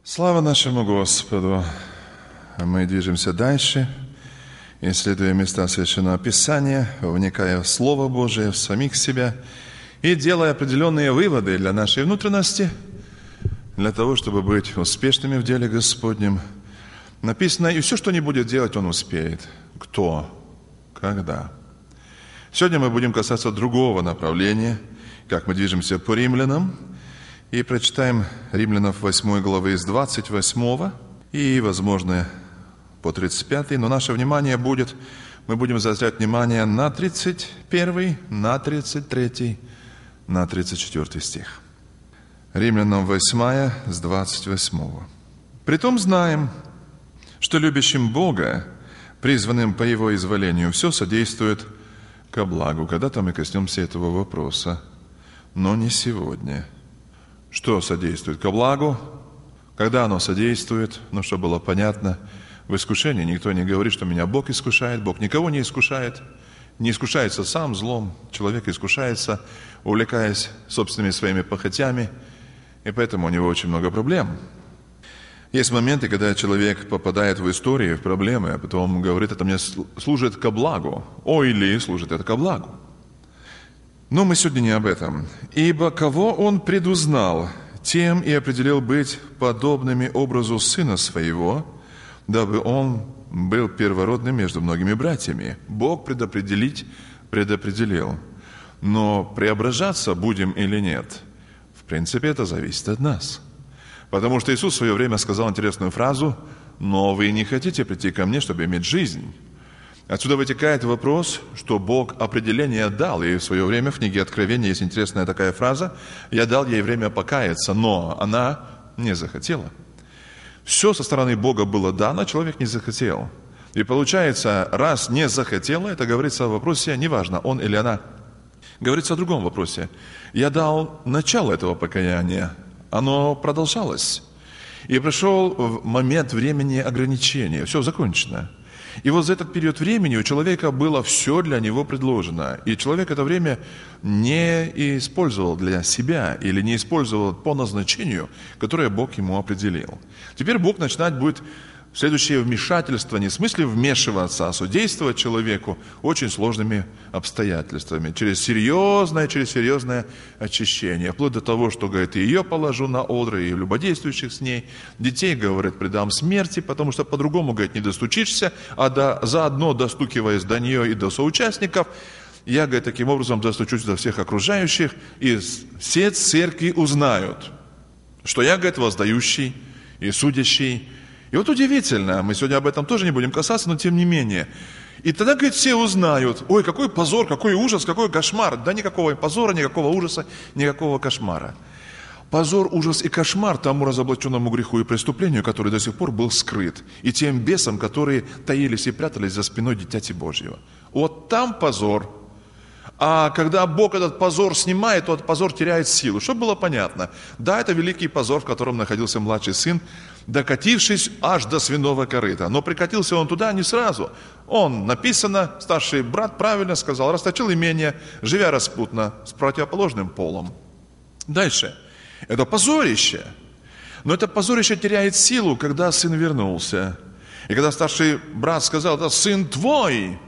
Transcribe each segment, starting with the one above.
Слава нашему Господу! Мы движемся дальше, исследуя места Священного Писания, вникая в Слово Божие, в самих себя и делая определенные выводы для нашей внутренности, для того, чтобы быть успешными в деле Господнем. Написано, и все, что не будет делать, он успеет. Кто? Когда? Сегодня мы будем касаться другого направления, как мы движемся по римлянам, и прочитаем Римлянов 8 главы с 28 и, возможно, по 35, но наше внимание будет, мы будем заострять внимание на 31, на 33, на 34 стих. Римлянам 8 с 28. «Притом знаем, что любящим Бога, призванным по Его изволению, все содействует ко благу». Когда-то мы коснемся этого вопроса, но не сегодня. Что содействует ко благу? Когда оно содействует? Чтобы было понятно, в искушении никто не говорит, что меня Бог искушает. Бог никого не искушает. Не искушается сам злом. Человек искушается, увлекаясь собственными своими похотями. И поэтому у него очень много проблем. Есть моменты, когда человек попадает в истории, в проблемы, а потом говорит, это мне служит ко благу. Или служит это ко благу. Но мы сегодня не об этом. «Ибо кого Он предузнал, тем и определил быть подобными образу Сына Своего, дабы Он был первородным между многими братьями». Бог предопределил. Но преображаться будем или нет, в принципе, это зависит от нас. Потому что Иисус в свое время сказал интересную фразу: «Но вы не хотите прийти ко мне, чтобы иметь жизнь». Отсюда вытекает вопрос, что Бог определение дал, и в свое время в книге Откровения есть интересная такая фраза: «Я дал ей время покаяться, но она не захотела». Все со стороны Бога было дано, человек не захотел. И получается, раз не захотела, это говорится о вопросе, неважно, он или она, говорится о другом вопросе. Я дал начало этого покаяния, оно продолжалось. И пришел момент времени ограничения, все закончено. И вот за этот период времени у человека было все для него предложено. И человек это время не использовал для себя или не использовал по назначению, которое Бог ему определил. Теперь Бог начинать будет следующее вмешательство, не в смысле вмешиваться, а содействовать человеку очень сложными обстоятельствами, через серьезное очищение, вплоть до того, что, говорит, и ее положу на одры, и любодействующих с ней, детей, говорит, предам смерти, потому что по-другому, говорит, не достучишься, а заодно достукиваясь до нее и до соучастников, я, говорит, таким образом достучусь до всех окружающих, и все церкви узнают, что я, говорит, воздающий и судящий. И вот удивительно, мы сегодня об этом тоже не будем касаться, но тем не менее. И тогда, говорит, все узнают: ой, какой позор, какой ужас, какой кошмар. Да никакого позора, никакого ужаса, никакого кошмара. Позор, ужас и кошмар тому разоблаченному греху и преступлению, который до сих пор был скрыт, и тем бесам, которые таились и прятались за спиной Дитяти Божьего. Вот там позор. А когда Бог этот позор снимает, то этот позор теряет силу. Чтобы было понятно, да, это великий позор, в котором находился младший сын, докатившись аж до свиного корыта. Но прикатился он туда не сразу. Он, написано, старший брат правильно сказал, расточил имение, живя распутно, с противоположным полом. Дальше. Это позорище. Но это позорище теряет силу, когда сын вернулся. И когда старший брат сказал: это сын твой,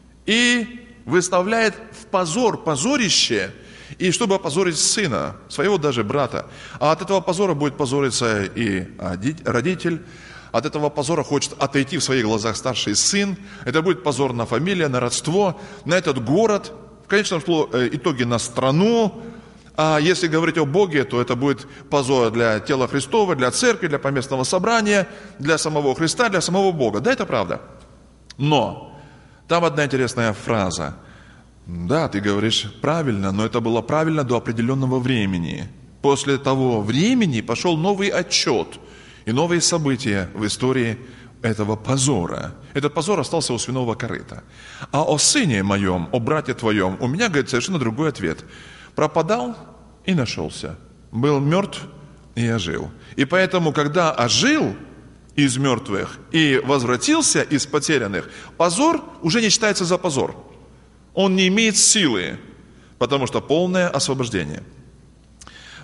и выставляет в позор, позорище, и чтобы опозорить сына, своего даже брата. А от этого позора будет позориться и родитель, от этого позора хочет отойти в своих глазах старший сын. Это будет позор на фамилию, на родство, на этот город, в конечном итоге на страну. А если говорить о Боге, то это будет позор для тела Христова, для церкви, для поместного собрания, для самого Христа, для самого Бога. Да, это правда. Но там одна интересная фраза. Да, ты говоришь правильно, но это было правильно до определенного времени. После того времени пошел новый отчет и новые события в истории этого позора. Этот позор остался у свиного корыта. А о сыне моем, о брате твоем, у меня, говорит, совершенно другой ответ. Пропадал и нашелся. Был мертв и ожил. И поэтому, когда ожил из мертвых и возвратился из потерянных, позор уже не считается за позор. Он не имеет силы, потому что полное освобождение.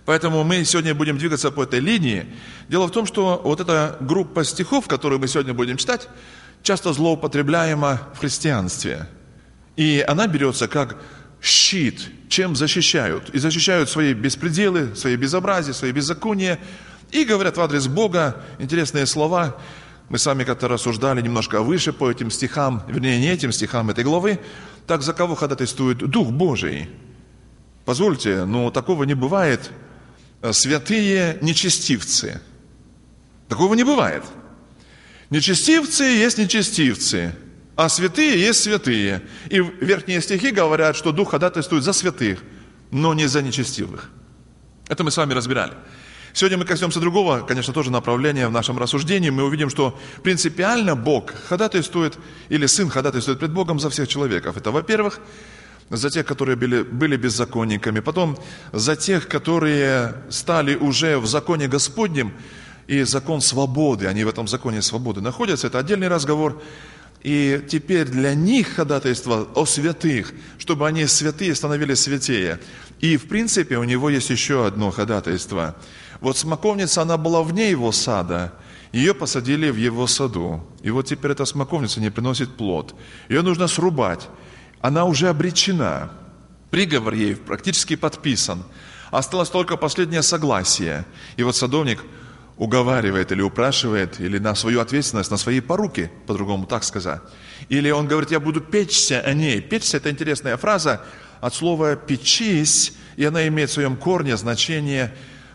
Поэтому мы сегодня будем двигаться по этой линии. Дело в том, что вот эта группа стихов, которую мы сегодня будем читать, часто злоупотребляема в христианстве. И она берется как щит, чем защищают. И защищают свои беспределы, свои безобразия, свои беззакония. И говорят в адрес Бога интересные слова. Мы с вами как-то рассуждали немножко выше по этим стихам, вернее, не этим стихам этой главы. Так за кого ходатайствует Дух Божий? Позвольте, но такого не бывает. Святые нечестивцы. Такого не бывает. Нечестивцы есть нечестивцы, а святые есть святые. И верхние стихи говорят, что Дух ходатайствует за святых, но не за нечестивых. Это мы с вами разбирали. Сегодня мы коснемся другого, конечно, тоже направления в нашем рассуждении. Мы увидим, что принципиально Бог ходатайствует, или Сын ходатайствует пред Богом за всех человеков. Это, во-первых, за тех, которые были беззаконниками, потом за тех, которые стали уже в законе Господнем, и закон свободы, они в этом законе свободы находятся, это отдельный разговор. И теперь для них ходатайство о святых, чтобы они святые становились святее. И в принципе у него есть еще одно ходатайство. Вот смоковница, она была вне его сада, ее посадили в его саду. И вот теперь эта смоковница не приносит плод. Ее нужно срубать. Она уже обречена. Приговор ей практически подписан. Осталось только последнее согласие. И вот садовник уговаривает или упрашивает, или на свою ответственность, на свои поруки, по-другому так сказать. Или он говорит, я буду печься о ней. Печься – это интересная фраза от слова «печись», и она имеет в своем корне значение,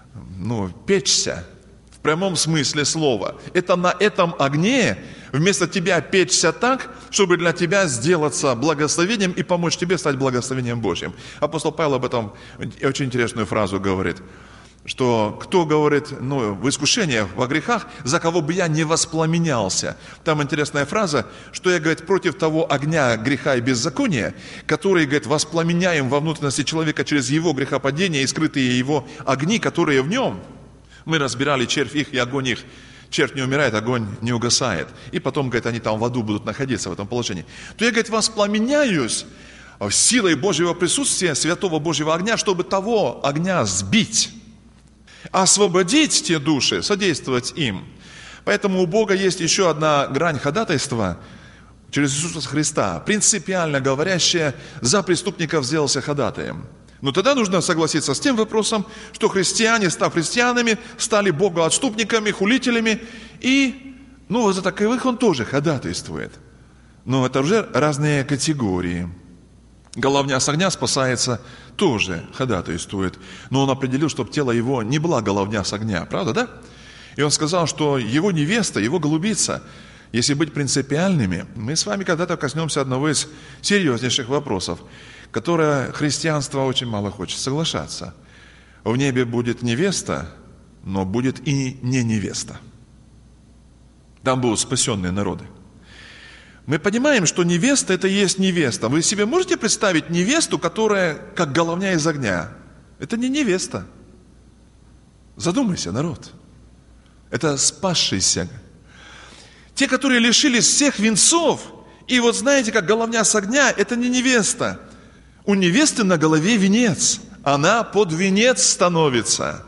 печься. В прямом смысле слова. Это на этом огне вместо тебя печься так, чтобы для тебя сделаться благословением и помочь тебе стать благословением Божьим. Апостол Павел об этом очень интересную фразу говорит, что кто говорит, в искушениях, во грехах, за кого бы я не воспламенялся. Там интересная фраза, что я, говорит, против того огня греха и беззакония, который, говорит, воспламеняем во внутренности человека через его грехопадение и скрытые его огни, которые в нем. Мы разбирали червь их и огонь их. Червь не умирает, огонь не угасает. И потом, говорит, они там в аду будут находиться в этом положении. То я, говорит, воспламеняюсь силой Божьего присутствия, святого Божьего огня, чтобы того огня сбить, освободить те души, содействовать им. Поэтому у Бога есть еще одна грань ходатайства через Иисуса Христа, принципиально говорящая, за преступников сделался ходатаем. Но тогда нужно согласиться с тем вопросом, что христиане, став христианами, стали богоотступниками, хулителями, и, за таковых он тоже ходатайствует. Но это уже разные категории. Головня с огня спасается, тоже ходатайствует. Но он определил, чтобы тело его не была головня с огня, правда, да? И он сказал, что его невеста, его голубица, если быть принципиальными, мы с вами когда-то коснемся одного из серьезнейших вопросов, которое христианство очень мало хочет соглашаться. В небе будет невеста, но будет и не невеста. Там будут спасенные народы. Мы понимаем, что невеста – это и есть невеста. Вы себе можете представить невесту, которая как головня из огня? Это не невеста. Задумайся, народ. Это спасшийся. Те, которые лишились всех венцов, и вот знаете, как головня с огня, это не невеста. У невесты на голове венец. Она под венец становится.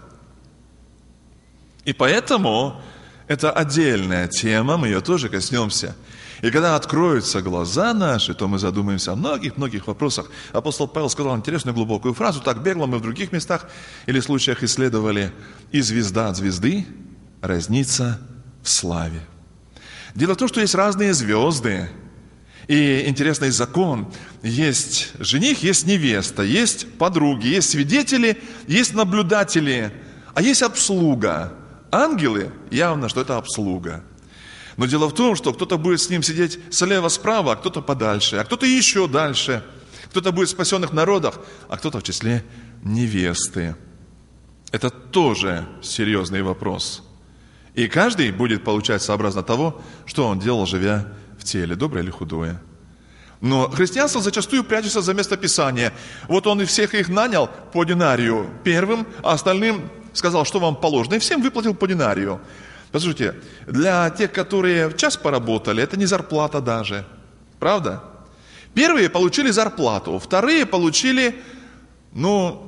И поэтому это отдельная тема, мы ее тоже коснемся. И когда откроются глаза наши, то мы задумаемся о многих-многих вопросах. Апостол Павел сказал интересную глубокую фразу, так бегло мы в других местах или случаях исследовали. «И звезда от звезды разнится в славе». Дело в том, что есть разные звезды. И интересный закон. Есть жених, есть невеста, есть подруги, есть свидетели, есть наблюдатели, а есть обслуга. Ангелы, явно, что это обслуга. Но дело в том, что кто-то будет с ним сидеть слева-справа, а кто-то подальше, а кто-то еще дальше. Кто-то будет в спасенных народах, а кто-то в числе невесты. Это тоже серьезный вопрос. И каждый будет получать сообразно того, что он делал, живя в теле, доброе или худое. Но христианство зачастую прячется за место Писания. Вот он и всех их нанял по динарию первым, а остальным сказал, что вам положено, и всем выплатил по динарию. Послушайте, для тех, которые в час поработали, это не зарплата даже. Правда? Первые получили зарплату, вторые получили,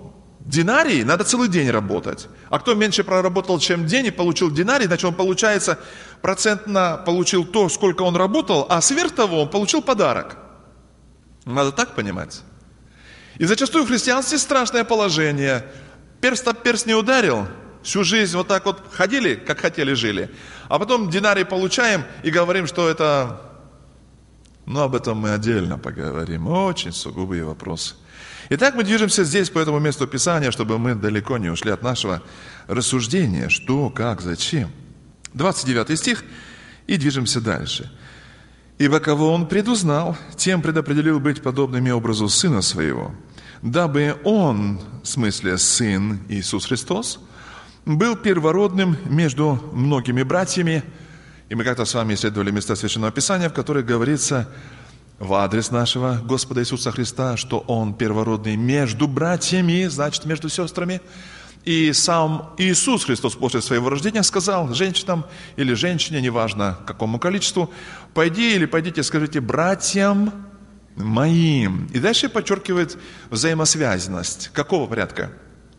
динарий надо целый день работать. А кто меньше проработал, чем день и получил динарий, значит, он, получается, процентно получил то, сколько он работал, а сверх того он получил подарок. Надо так понимать. И зачастую в христианстве страшное положение. Перст об перст не ударил, всю жизнь вот так вот ходили, как хотели, жили. А потом динарий получаем и говорим, что это... Но об этом мы отдельно поговорим. Очень сугубые вопросы. Итак, мы движемся здесь по этому месту Писания, чтобы мы далеко не ушли от нашего рассуждения. Что, как, зачем. 29 стих. И движемся дальше. «Ибо кого Он предузнал, тем предопределил быть подобными образу Сына Своего, дабы Он, в смысле Сын Иисус Христос, был первородным между многими братьями». И мы как-то с вами исследовали места Священного Писания, в которых говорится в адрес нашего Господа Иисуса Христа, что Он первородный между братьями, значит, между сестрами. И сам Иисус Христос после своего рождения сказал женщинам или женщине, неважно какому количеству, «Пойди или пойдите, скажите братьям моим». И дальше подчеркивает взаимосвязанность. Какого порядка?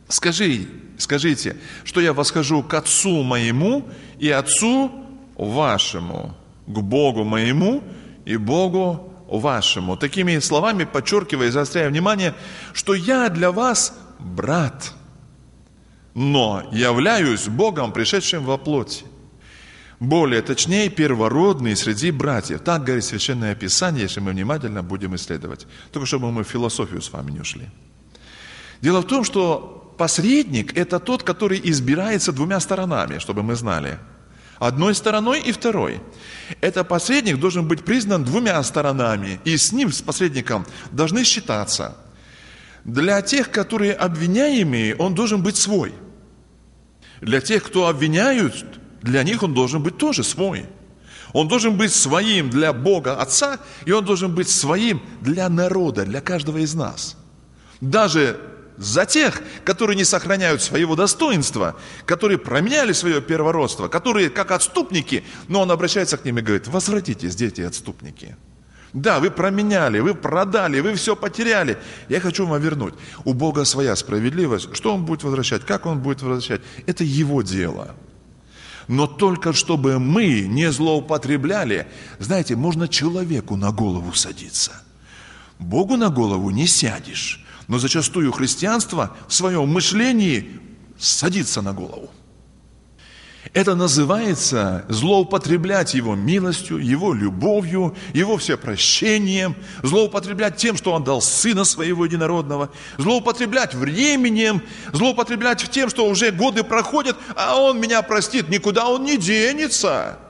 Скажите, что я восхожу к Отцу моему и Отцу вашему, к Богу моему и Богу вашему. Такими словами подчеркивая, заостряя внимание, что я для вас брат, но являюсь Богом, пришедшим во плоти. Более точнее, первородный среди братьев. Так говорит Священное Писание, если мы внимательно будем исследовать. Только чтобы мы в философию с вами не ушли. Дело в том, что посредник – это тот, который избирается двумя сторонами, чтобы мы знали. Одной стороной и второй. Этот посредник должен быть признан двумя сторонами, и с ним, с посредником, должны считаться. Для тех, которые обвиняемые, он должен быть свой. Для тех, кто обвиняют, для них он должен быть тоже свой. Он должен быть своим для Бога Отца, и он должен быть своим для народа, для каждого из нас. Даже за тех, которые не сохраняют своего достоинства, которые променяли свое первородство, которые как отступники, но он обращается к ним и говорит: возвратитесь, дети отступники. Да, вы променяли, вы продали, вы все потеряли. Я хочу вам вернуть. У Бога своя справедливость. Что Он будет возвращать, как Он будет возвращать, это Его дело. Но только чтобы мы не злоупотребляли, знаете, можно человеку на голову садиться. Богу на голову не сядешь. Но зачастую христианство в своем мышлении садится на голову. Это называется злоупотреблять Его милостью, Его любовью, Его всепрощением, злоупотреблять тем, что Он дал Сына Своего Единородного, злоупотреблять временем, злоупотреблять тем, что уже годы проходят, а Он меня простит, никуда Он не денется.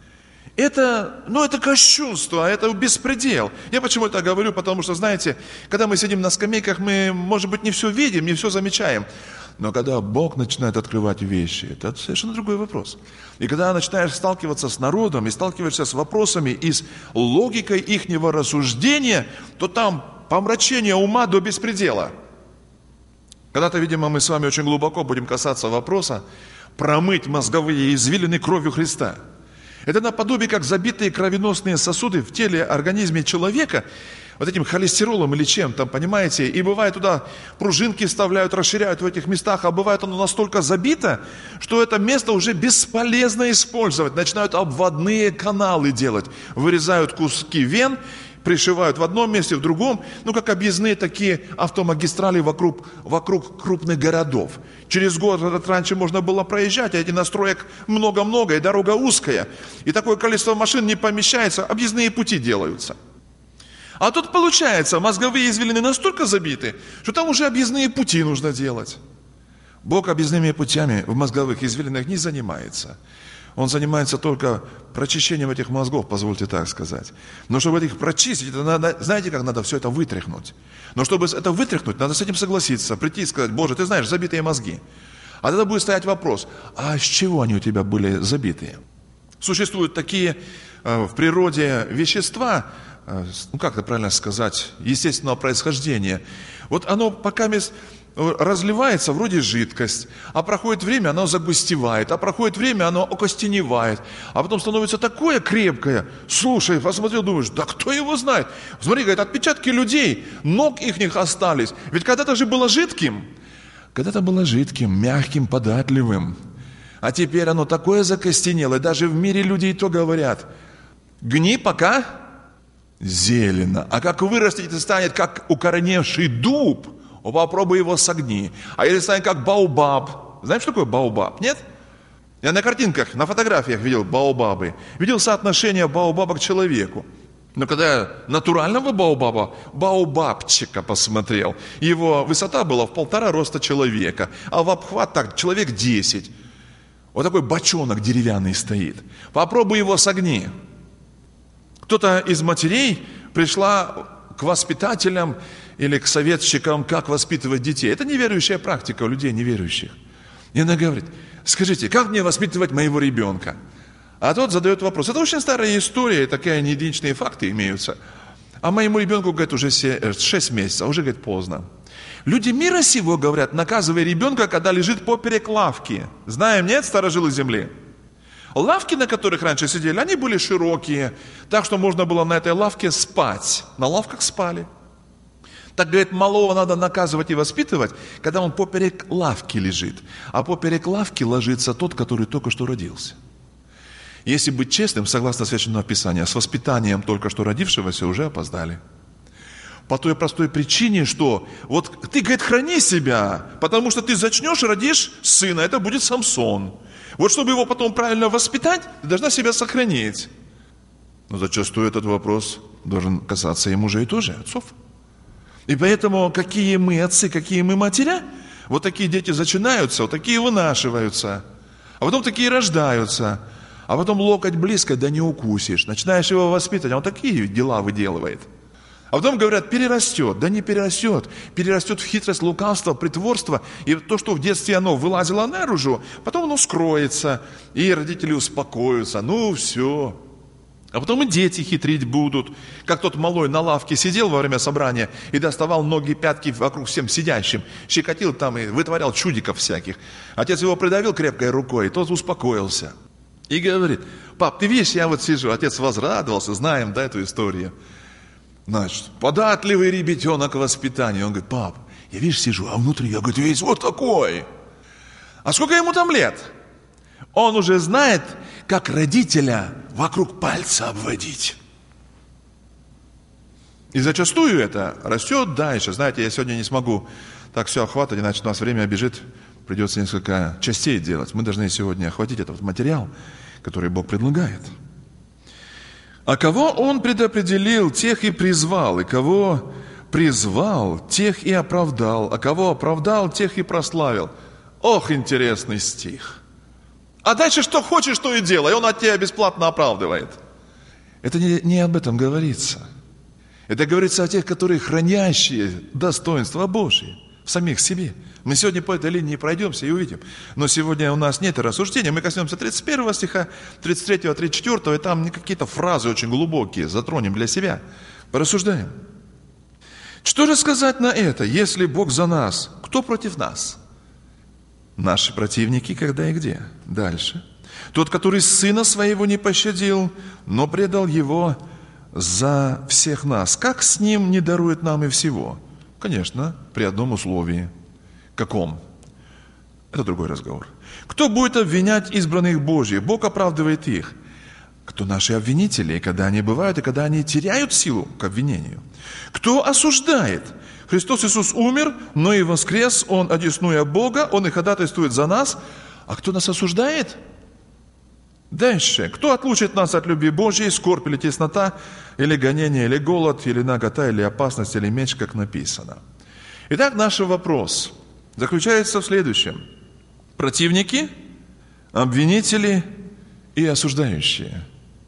Это кощунство, это беспредел. Я почему это говорю? Потому что, знаете, когда мы сидим на скамейках, мы, может быть, не все видим, не все замечаем. Но когда Бог начинает открывать вещи, это совершенно другой вопрос. И когда начинаешь сталкиваться с народом и сталкиваешься с вопросами и с логикой ихнего рассуждения, то там помрачение ума до беспредела. Когда-то, видимо, мы с вами очень глубоко будем касаться вопроса промыть мозговые извилины кровью Христа. Это наподобие, как забитые кровеносные сосуды в теле, организме человека, вот этим холестеролом или чем-то, понимаете, и бывает туда пружинки вставляют, расширяют в этих местах, а бывает оно настолько забито, что это место уже бесполезно использовать, начинают обводные каналы делать, вырезают куски вен, пришивают в одном месте, в другом, как объездные такие автомагистрали вокруг крупных городов. Через город раньше можно было проезжать, а этих настроек много-много, и дорога узкая, и такое количество машин не помещается, объездные пути делаются. А тут получается, мозговые извилины настолько забиты, что там уже объездные пути нужно делать. Бог объездными путями в мозговых извилинах не занимается. Он занимается только прочищением этих мозгов, позвольте так сказать. Но чтобы их прочистить, это надо, знаете, как надо все это вытряхнуть. Но чтобы это вытряхнуть, надо с этим согласиться, прийти и сказать: Боже, ты знаешь, забитые мозги. А тогда будет стоять вопрос: а с чего они у тебя были забитые? Существуют такие в природе вещества, как это правильно сказать, естественного происхождения. Вот оно пока разливается вроде жидкость, а проходит время, оно загустевает, а проходит время, оно окостеневает, а потом становится такое крепкое. Слушай, посмотрел, думаешь, да кто его знает? Смотри, говорит, отпечатки людей, ног ихних остались. Ведь когда-то же было жидким. когда-то было жидким, мягким, податливым. А теперь оно такое закостенело. Даже в мире люди и то говорят: гни, пока зелено. А как вырастет и станет, как укореневший дуб, попробуй его согни. А если станет как баобаб. Знаешь, что такое баобаб? Нет? Я на картинках, на фотографиях видел баобабы. Видел соотношение баобаба к человеку. Но когда я натурального баобабчика посмотрел, его высота была в 1,5 роста человека, а в обхват так, человек 10. Вот такой бочонок деревянный стоит. Попробуй его согни. Кто-то из матерей пришла к воспитателям или к советчикам, как воспитывать детей. Это неверующая практика у людей неверующих. И она говорит: скажите, как мне воспитывать моего ребенка? А тот задает вопрос. Это очень старая история, такие неединичные факты имеются. А моему ребенку, говорит, уже 6 месяцев, а уже, говорит, поздно. Люди мира сего говорят: наказывай ребенка, когда лежит поперек лавки. Знаем, нет, старожилы земли? Лавки, на которых раньше сидели, они были широкие, так что можно было на этой лавке спать. На лавках спали. Так, говорит, малого надо наказывать и воспитывать, когда он поперек лавки лежит. А поперек лавки ложится тот, который только что родился. Если быть честным, согласно Священному Писанию, с воспитанием только что родившегося уже опоздали. По той простой причине, что вот ты, говорит, храни себя, потому что ты зачнешь и родишь сына, это будет Самсон. Вот чтобы его потом правильно воспитать, ты должна себя сохранить. Но зачастую этот вопрос должен касаться и мужей тоже, отцов. И поэтому какие мы отцы, какие мы матеря, вот такие дети зачинаются, вот такие вынашиваются, а потом такие рождаются. А потом локоть близко, да не укусишь. Начинаешь его воспитывать, а он такие дела выделывает. А потом говорят, перерастет. Да не перерастет. Перерастет в хитрость, лукавство, притворство. И то, что в детстве оно вылазило наружу, потом оно скроется. И родители успокоятся. Ну, все. А потом и дети хитрить будут. Как тот малой на лавке сидел во время собрания и доставал ноги, пятки вокруг всем сидящим. Щекотил там и вытворял чудиков всяких. Отец его придавил крепкой рукой, и тот успокоился. И говорит: пап, ты видишь, я вот сижу. Отец возрадовался, знаем, да, эту историю. Значит, податливый ребятенок в воспитании. Он говорит: пап, я, видишь, сижу, а внутри, я, говорю, весь вот такой. А сколько ему там лет? Он уже знает, как родителя вокруг пальца обводить. И зачастую это растет дальше. Знаете, я сегодня не смогу так все охватывать, иначе у нас время бежит. Придется несколько частей делать. Мы должны сегодня охватить этот материал, который Бог предлагает. А кого Он предопределил, тех и призвал. И кого призвал, тех и оправдал. А кого оправдал, тех и прославил. Ох, интересный стих. А дальше что хочешь, то и делай. Он от тебя бесплатно оправдывает. Это не об этом говорится. Это говорится о тех, которые хранящие достоинства Божьи в самих себе. Мы сегодня по этой линии пройдемся и увидим. Но сегодня у нас нет рассуждения. Мы коснемся 31 стиха, 33, 34, и там какие-то фразы очень глубокие затронем для себя. Порассуждаем. Что же сказать на это? Если Бог за нас, кто против нас? Наши противники когда и где? Дальше. Тот, который сына своего не пощадил, но предал его за всех нас. Как с ним не дарует нам и всего? Конечно, при одном условии. Каком? Это другой разговор. Кто будет обвинять избранных Божьих? Бог оправдывает их. Кто наши обвинители, когда они бывают, и когда они теряют силу к обвинению? Кто осуждает? Христос Иисус умер, но и воскрес, Он одесную Бога, Он и ходатайствует за нас. А кто нас осуждает? Дальше. Кто отлучит нас от любви Божьей, скорбь или теснота, или гонение, или голод, или нагота, или опасность, или меч, как написано? Итак, наш вопрос заключается в следующем. Противники, обвинители и осуждающие.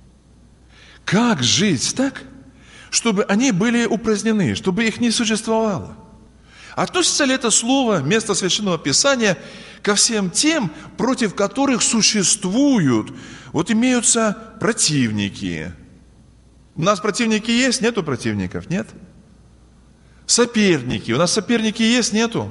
Как жить так, чтобы они были упразднены, чтобы их не существовало? Относится ли это слово, место Священного Писания, ко всем тем, против которых существуют, вот имеются противники? У нас противники есть, нету противников, нет? Соперники, у нас соперники есть, нету?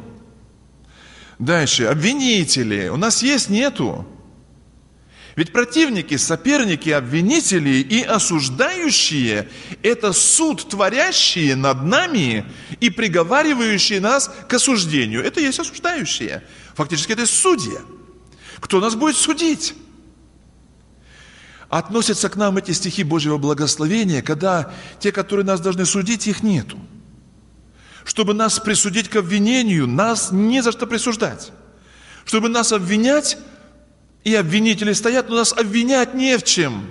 Дальше, обвинители, у нас есть, нету? Ведь противники, соперники, обвинители и осуждающие – это суд, творящие над нами и приговаривающие нас к осуждению. Это есть осуждающие. Фактически это судья. Кто нас будет судить? Относятся к нам эти стихи Божьего благословения, когда те, которые нас должны судить, их нету. Чтобы нас присудить к обвинению, нас не за что присуждать. Чтобы нас обвинять, и обвинители стоят, но нас обвинять не в чем.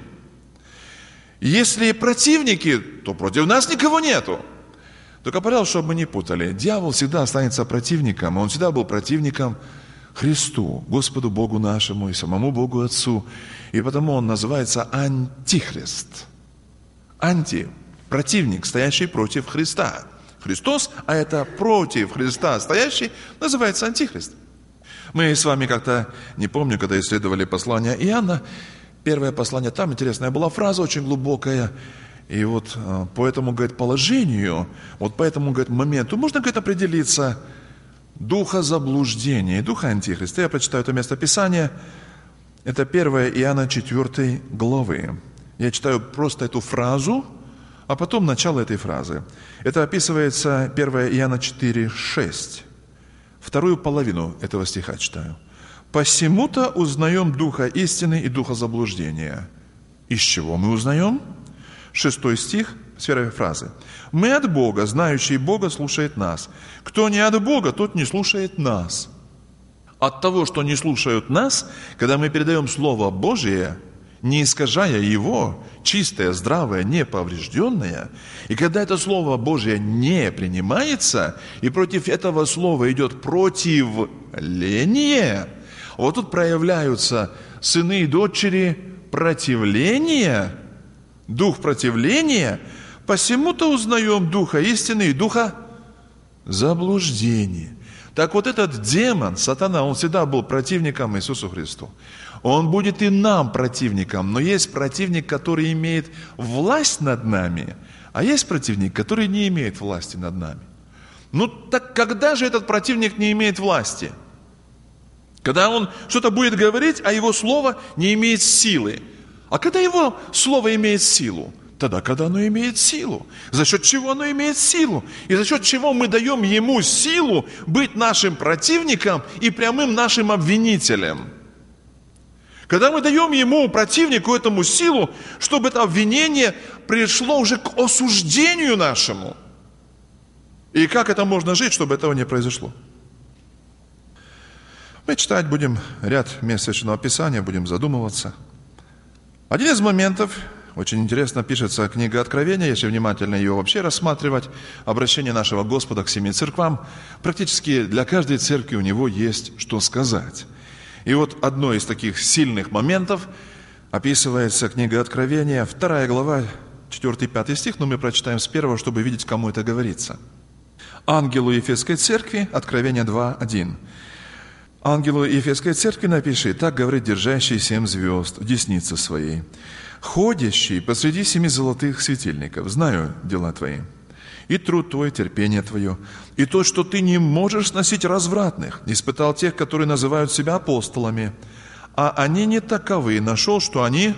Если противники, то против нас никого нету. Только, пожалуйста, чтобы мы не путали. Дьявол всегда останется противником, он всегда был противником Христу, Господу Богу нашему и самому Богу Отцу. И потому он называется Антихрист. Анти – противник, стоящий против Христа. Христос, а это против Христа стоящий, называется Антихрист. Мы с вами как-то, не помню, когда исследовали послание Иоанна, первое послание, там интересная была фраза, очень глубокая. И вот по этому, говорит, положению, вот по этому, говорит, моменту можно, говорит, определиться духа заблуждения и духа Антихриста. Я прочитаю это местописание. Это 1 Иоанна 4 главы. Я читаю просто эту фразу, а потом начало этой фразы. Это описывается 1 Иоанна 4:6. Вторую половину этого стиха читаю. «Посему-то узнаем духа истины и духа заблуждения». Из чего мы узнаем? 6 стих, с первой фразы. «Мы от Бога, знающий Бога слушает нас. Кто не от Бога, тот не слушает нас». От того, что не слушают нас, когда мы передаем Слово Божие, не искажая его, чистое, здравое, неповрежденное, и когда это Слово Божие не принимается, и против этого Слова идет противление, вот тут проявляются сыны и дочери противления, дух противления, посему-то узнаем духа истины и духа заблуждения. Так вот этот демон, сатана, он всегда был противником Иисусу Христу. Он будет и нам противником, но есть противник, который имеет власть над нами, а есть противник, который не имеет власти над нами. Ну так когда же этот противник не имеет власти? Когда он что-то будет говорить, а его слово не имеет силы. А когда его слово имеет силу? Тогда, когда оно имеет силу. За счет чего оно имеет силу? И за счет чего мы даем ему силу быть нашим противником и прямым нашим обвинителем? Когда мы даем ему, противнику, этому силу, чтобы это обвинение пришло уже к осуждению нашему. И как это можно жить, чтобы этого не произошло? Мы читать будем ряд мест Священного Писания, будем задумываться. Один из моментов, очень интересно пишется книга Откровения, если внимательно ее вообще рассматривать, обращение нашего Господа к 7 церквам, практически для каждой церкви у него есть что сказать. И вот одно из таких сильных моментов описывается книга Откровения, 2 глава, 4-5 стих, но мы прочитаем с 1, чтобы видеть, кому это говорится. Ангелу Ефесской церкви, Откровение 2:1. Ангелу Ефесской церкви напиши: так говорит держащий 7 звезд в деснице своей, ходящий посреди 7 золотых светильников. Знаю дела твои, и труд твой, терпение твое, и то, что ты не можешь сносить развратных. Испытал тех, которые называют себя апостолами, а они не таковы. Нашел, что они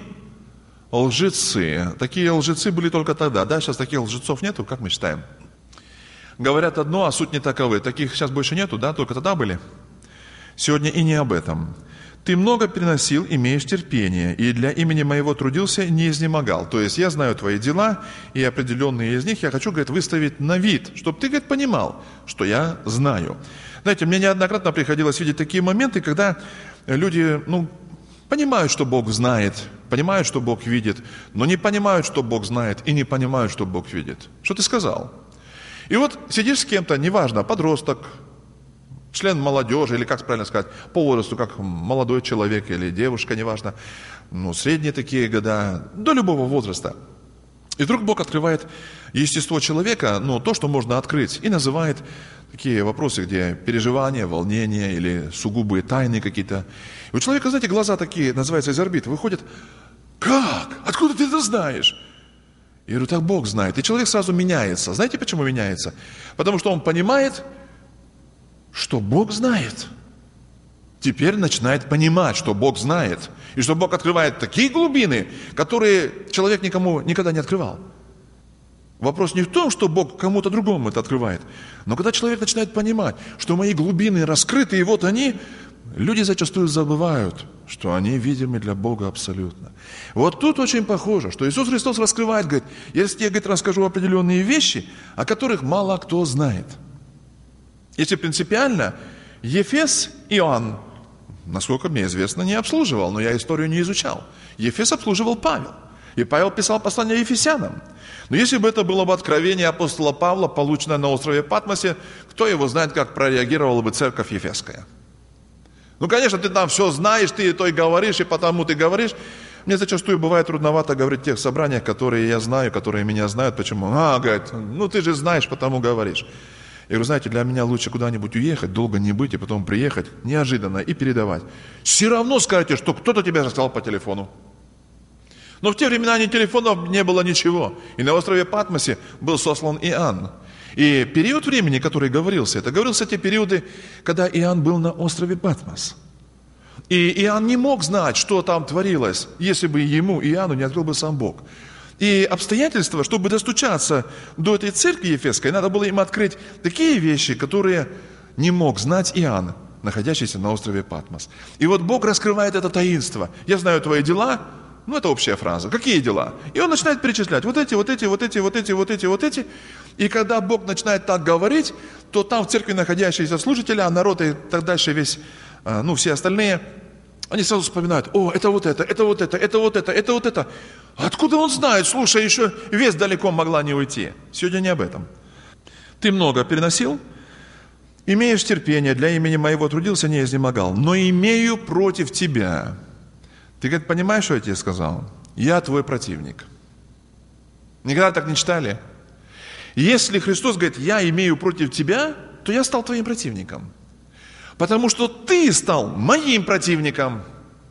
лжецы. Такие лжецы были только тогда. Да, сейчас таких лжецов нету, как мы считаем. Говорят одно, а суть не таковы. Таких сейчас больше нету, да, только тогда были. Сегодня и не об этом. Ты много переносил, имеешь терпение, и для имени моего трудился, не изнемогал. То есть я знаю твои дела, и определенные из них я хочу, говорит, выставить на вид, чтобы ты, говорит, понимал, что я знаю. Знаете, мне неоднократно приходилось видеть такие моменты, когда люди, понимают, что Бог знает, понимают, что Бог видит, но не понимают, что Бог знает, и не понимают, что Бог видит. Что ты сказал? И вот сидишь с кем-то, неважно, подросток, член молодежи, или как правильно сказать, по возрасту, как молодой человек или девушка, неважно, средние такие года, до любого возраста. И вдруг Бог открывает естество человека, то, что можно открыть, и называет такие вопросы, где переживания, волнения или сугубые тайны какие-то. И у человека, знаете, глаза такие, называется, из орбит, выходят: как? Откуда ты это знаешь? Я говорю: так Бог знает. И человек сразу меняется. Знаете, почему меняется? Потому что он понимает, что Бог знает. Теперь начинает понимать, что Бог знает. И что Бог открывает такие глубины, которые человек никому никогда не открывал. Вопрос не в том, что Бог кому-то другому это открывает, но когда человек начинает понимать, что мои глубины раскрыты, и вот они, люди зачастую забывают, что они видимы для Бога абсолютно. Вот тут очень похоже, что Иисус Христос раскрывает, говорит, если я, говорит, расскажу определенные вещи, о которых мало кто знает. Если принципиально, Ефес Иоанн, насколько мне известно, не обслуживал, но я историю не изучал. Ефес обслуживал Павел. И Павел писал послание Ефесянам. Но если бы это было бы откровение апостола Павла, полученное на острове Патмосе, кто его знает, как прореагировала бы церковь Ефесская. Ну, конечно, ты там все знаешь, ты то и говоришь, и потому ты говоришь. Мне зачастую бывает трудновато говорить в тех собраниях, которые я знаю, которые меня знают. Почему? Говорит, ну ты же знаешь, потому говоришь. Я говорю, знаете, для меня лучше куда-нибудь уехать, долго не быть, и потом приехать неожиданно и передавать. Все равно скажете, что кто-то тебе рассказал по телефону. Но в те времена ни телефонов не было ничего. И на острове Патмосе был сослан Иоанн. И период времени, который говорился, это говорился те периоды, когда Иоанн был на острове Патмос. И Иоанн не мог знать, что там творилось, если бы ему, Иоанну, не открыл бы сам Бог. И обстоятельства, чтобы достучаться до этой церкви Ефесской, надо было им открыть такие вещи, которые не мог знать Иоанн, находящийся на острове Патмос. И вот Бог раскрывает это таинство. Я знаю твои дела. Ну, это общая фраза. Какие дела? И он начинает перечислять. Вот эти, вот эти, вот эти, вот эти, вот эти, вот эти. И когда Бог начинает так говорить, то там в церкви находящиеся служители, а народ и так дальше весь, все остальные, они сразу вспоминают, это вот это, это вот это, это вот это, это вот это. Откуда он знает? Слушай, еще весть далеко могла не уйти. Сегодня не об этом. Ты много переносил, имеешь терпение, для имени моего трудился, не изнемогал, но имею против тебя. Ты, говорит, понимаешь, что я тебе сказал? Я твой противник. Никогда так не читали? Если Христос говорит, я имею против тебя, то я стал твоим противником. Потому что ты стал моим противником.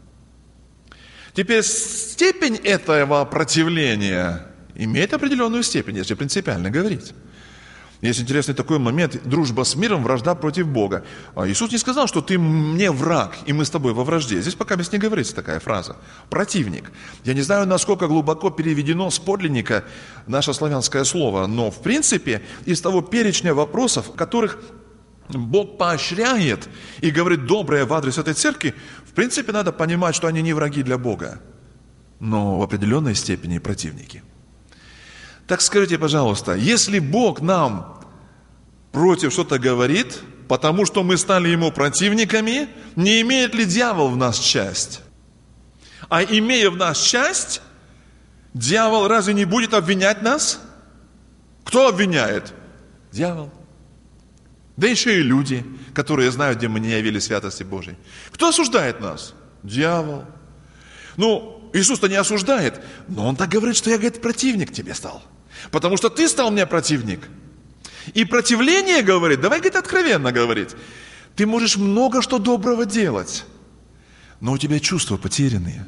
Теперь степень этого противления имеет определенную степень, если принципиально говорить. Есть интересный такой момент, дружба с миром, вражда против Бога. Иисус не сказал, что ты мне враг, и мы с тобой во вражде. Здесь пока не говорится такая фраза. Противник. Я не знаю, насколько глубоко переведено с подлинника наше славянское слово, но в принципе из того перечня вопросов, которых Бог поощряет и говорит доброе в адрес этой церкви, в принципе надо понимать, что они не враги для Бога, но в определенной степени противники. Так скажите, пожалуйста, если Бог нам против что-то говорит, потому что мы стали Ему противниками, не имеет ли дьявол в нас часть? А имея в нас часть, дьявол разве не будет обвинять нас? Кто обвиняет? Дьявол. Да еще и люди, которые знают, где мы не явили святости Божией. Кто осуждает нас? Дьявол. Иисус-то не осуждает, но Он так говорит, что я, говорит, противник тебе стал. Потому что ты стал мне противник. И противление говорит, давай, говорит, откровенно говорить. Ты можешь много что доброго делать, но у тебя чувства потерянные.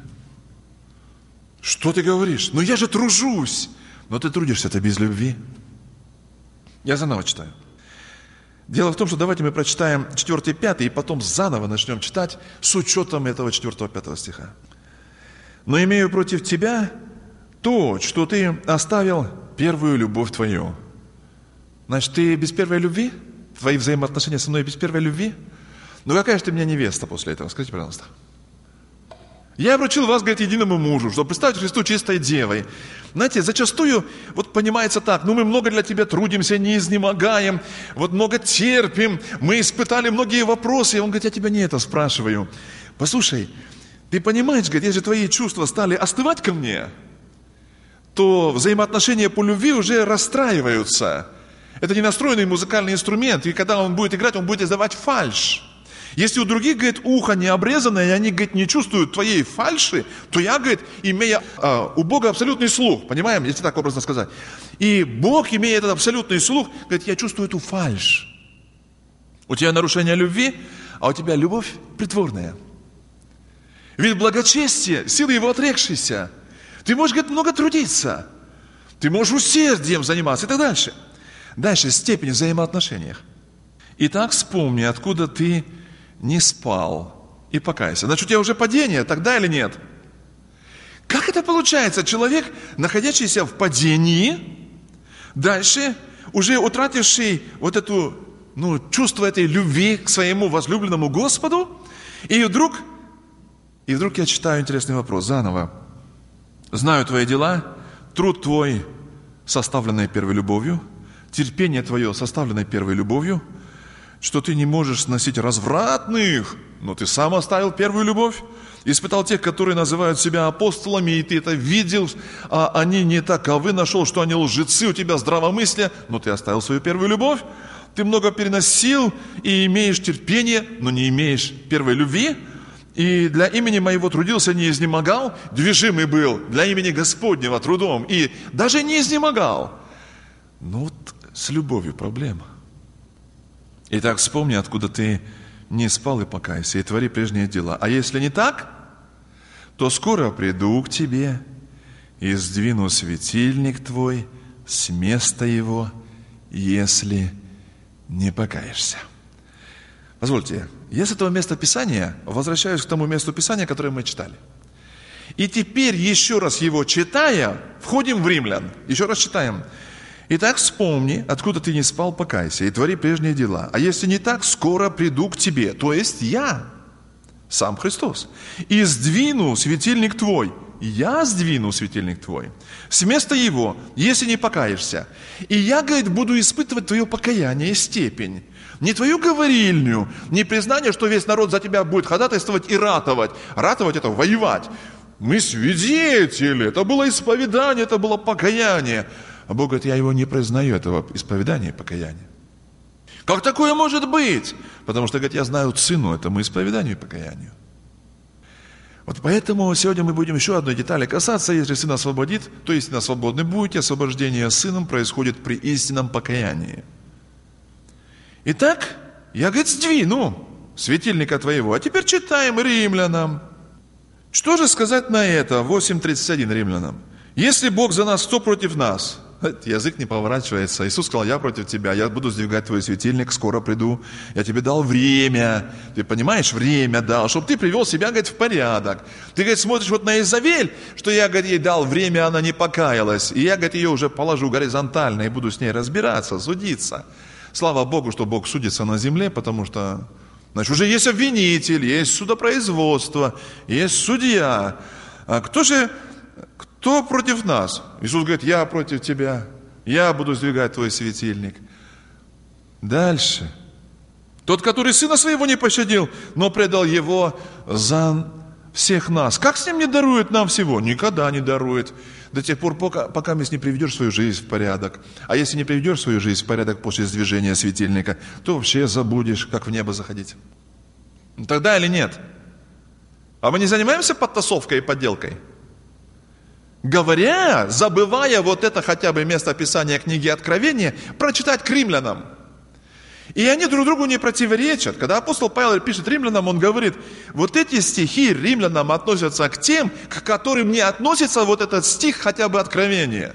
Что ты говоришь? Я же тружусь. Но ты трудишься-то без любви. Я заново читаю. Дело в том, что давайте мы прочитаем 4 и 5, и потом заново начнем читать с учетом этого 4-5 стиха. Но имею против тебя то, что ты оставил первую любовь твою. Значит, ты без первой любви? Твои взаимоотношения со мной без первой любви? Какая же ты меня невеста после этого? Скажите, пожалуйста. Я обручил вас, говорит, единому мужу, чтобы представить Христу чистой девой. Знаете, зачастую понимается так, мы много для тебя трудимся, не изнемогаем, много терпим, мы испытали многие вопросы. И он говорит, я тебя не это спрашиваю. Послушай, ты понимаешь, говорит, если твои чувства стали остывать ко мне, то взаимоотношения по любви уже расстраиваются. Это не настроенный музыкальный инструмент, и когда он будет играть, он будет издавать фальшь. Если у других, говорит, ухо не обрезанное, и они, говорит, не чувствуют твоей фальши, то я, говорит, имея у Бога абсолютный слух, понимаем, если так образно сказать. И Бог, имея этот абсолютный слух, говорит, я чувствую эту фальшь. У тебя нарушение любви, а у тебя любовь притворная. Ведь благочестие, силы его отрекшейся. Ты можешь, говорит, много трудиться. Ты можешь усердием заниматься и так дальше. Дальше степень в взаимоотношениях. Итак, вспомни, откуда ты не спал, и покайся. Значит, у тебя уже падение, тогда или нет? Как это получается? Человек, находящийся в падении, Дальше, уже утративший вот эту, чувство этой любви к своему возлюбленному Господу, и вдруг я читаю интересный вопрос заново. «Знаю твои дела, труд твой, составленный первой любовью, терпение твое, составленное первой любовью, что ты не можешь сносить развратных, но ты сам оставил первую любовь, испытал тех, которые называют себя апостолами, и ты это видел, а они не таковы, нашел, что они лжецы, у тебя здравомыслие, но ты оставил свою первую любовь, ты много переносил и имеешь терпение, но не имеешь первой любви, и для имени моего трудился, не изнемогал, движимый был для имени Господнего трудом, и даже не изнемогал». Вот с любовью проблема. Итак, вспомни, откуда ты не спал, и покайся, и твори прежние дела. А если не так, то скоро приду к тебе и сдвину светильник твой с места его, если не покаешься. Позвольте, я с этого места Писания возвращаюсь к тому месту Писания, которое мы читали. И теперь, еще раз его читая, входим в Римлян. Еще раз читаем. «Итак, вспомни, откуда ты не спал, покайся, и твори прежние дела. А если не так, скоро приду к тебе, то есть я, сам Христос, и сдвину светильник твой». Я сдвину светильник твой с места его, если не покаешься. И я, говорит, буду испытывать твое покаяние и степень. Не твою говорильню, не признание, что весь народ за тебя будет ходатайствовать и ратовать. Ратовать – это воевать. Мы свидетели, это было исповедание, это было покаяние. А Бог говорит, я его не признаю, этого исповедания и покаяния. Как такое может быть? Потому что, говорит, я знаю цену этому исповеданию и покаянию. Вот поэтому сегодня мы будем еще одной детали касаться. Если Сын освободит, то истинно свободны будете. Освобождение Сыном происходит при истинном покаянии. Итак, я, говорит, сдвину светильника твоего. А теперь читаем Римлянам. Что же сказать на это? 8:31 Римлянам. «Если Бог за нас, кто против нас?» Язык не поворачивается. Иисус сказал, я против тебя, я буду сдвигать твой светильник, скоро приду. Я тебе дал время. Ты понимаешь, время дал, чтобы ты привел себя, говорит, в порядок. Ты, говорит, смотришь вот на Изавель, что я, говорит, ей дал время, она не покаялась. И я, говорит, ее уже положу горизонтально и буду с ней разбираться, судиться. Слава Богу, что Бог судится на земле, потому что, значит, уже есть обвинитель, есть судопроизводство, есть судья. А кто против нас? Иисус говорит, я против тебя, я буду сдвигать твой светильник. Дальше. Тот, который Сына Своего не пощадил, но предал Его за всех нас. Как с Ним не дарует нам всего? Никогда не дарует. До тех пор, пока не приведешь свою жизнь в порядок. А если не приведешь свою жизнь в порядок после сдвижения светильника, то вообще забудешь, как в небо заходить. Тогда или нет? А мы не занимаемся подтасовкой и подделкой? Говоря, забывая вот это хотя бы место Писания книги Откровения, прочитать к римлянам. И они друг другу не противоречат. Когда апостол Павел пишет римлянам, он говорит, вот эти стихи римлянам относятся к тем, к которым не относится вот этот стих хотя бы Откровения.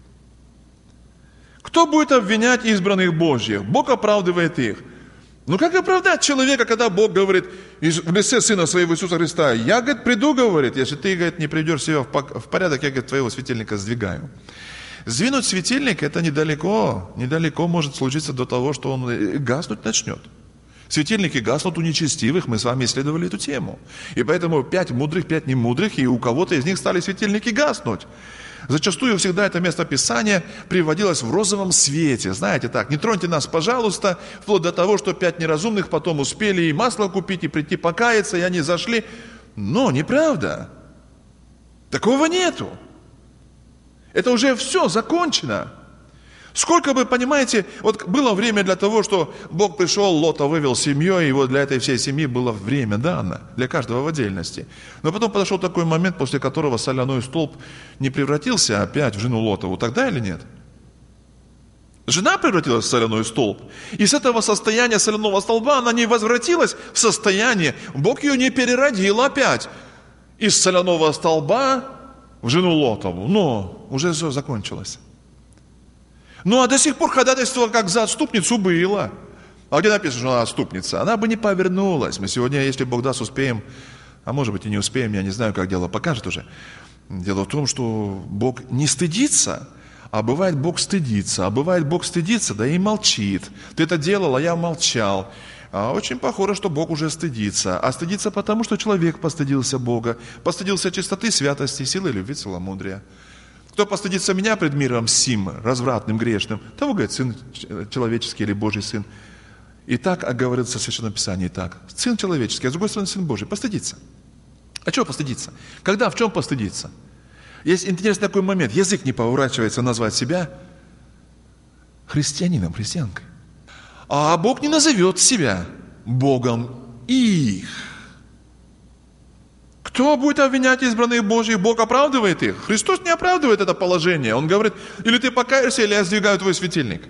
Кто будет обвинять избранных Божьих? Бог оправдывает их. Ну как оправдать человека, когда Бог говорит в лице Сына Своего Иисуса Христа, я, говорит, приду, говорит, если ты, говорит, не приведешь себя в порядок, я, говорит, твоего светильника сдвигаю. Сдвинуть светильник, это недалеко может случиться до того, что он гаснуть начнет. Светильники гаснут у нечестивых, мы с вами исследовали эту тему. И поэтому 5 мудрых, 5 немудрых, и у кого-то из них стали светильники гаснуть. Зачастую всегда это место Писания приводилось в розовом свете. Знаете так, не троньте нас, пожалуйста, вплоть до того, что 5 неразумных потом успели и масло купить, и прийти покаяться, и они зашли. Но неправда. Такого нету. Это уже все закончено. Сколько бы, понимаете, вот было время для того, что Бог пришел, Лота вывел семьей, и вот для этой всей семьи было время дано, для каждого в отдельности. Но потом подошел такой момент, после которого соляной столб не превратился опять в жену Лотову, тогда или нет? Жена превратилась в соляной столб, и с этого состояния соляного столба она не возвратилась в состояние, Бог ее не переродил опять из соляного столба в жену Лотову, но уже все закончилось. Ну, а до сих пор ходатайство как за отступницу было. А где написано, что она отступница? Она бы не повернулась. Мы сегодня, если Бог даст, успеем, а может быть и не успеем, я не знаю, как дело покажет уже. Дело в том, что Бог не стыдится А бывает, Бог стыдится. А бывает, Бог стыдится, да и молчит. Ты это делал, а я молчал. А очень похоже, что Бог уже стыдится. А стыдится потому, что человек постыдился Бога. Постыдился чистоты, святости, силы, любви, целомудрия. Кто постыдится меня пред миром сим, развратным, грешным, того, говорит, Сын человеческий или Божий Сын. И так говорится в Священном Писании так. Сын человеческий, а с другой стороны Сын Божий. Постыдится. А чего постыдиться? Когда, в чем постыдиться? Есть интересный такой момент. Язык не поворачивается назвать себя христианином, христианкой. А Бог не назовет себя Богом их. Кто будет обвинять избранных Божьих? Бог оправдывает их. Христос не оправдывает это положение. Он говорит, или ты покаешься, или я сдвигаю твой светильник.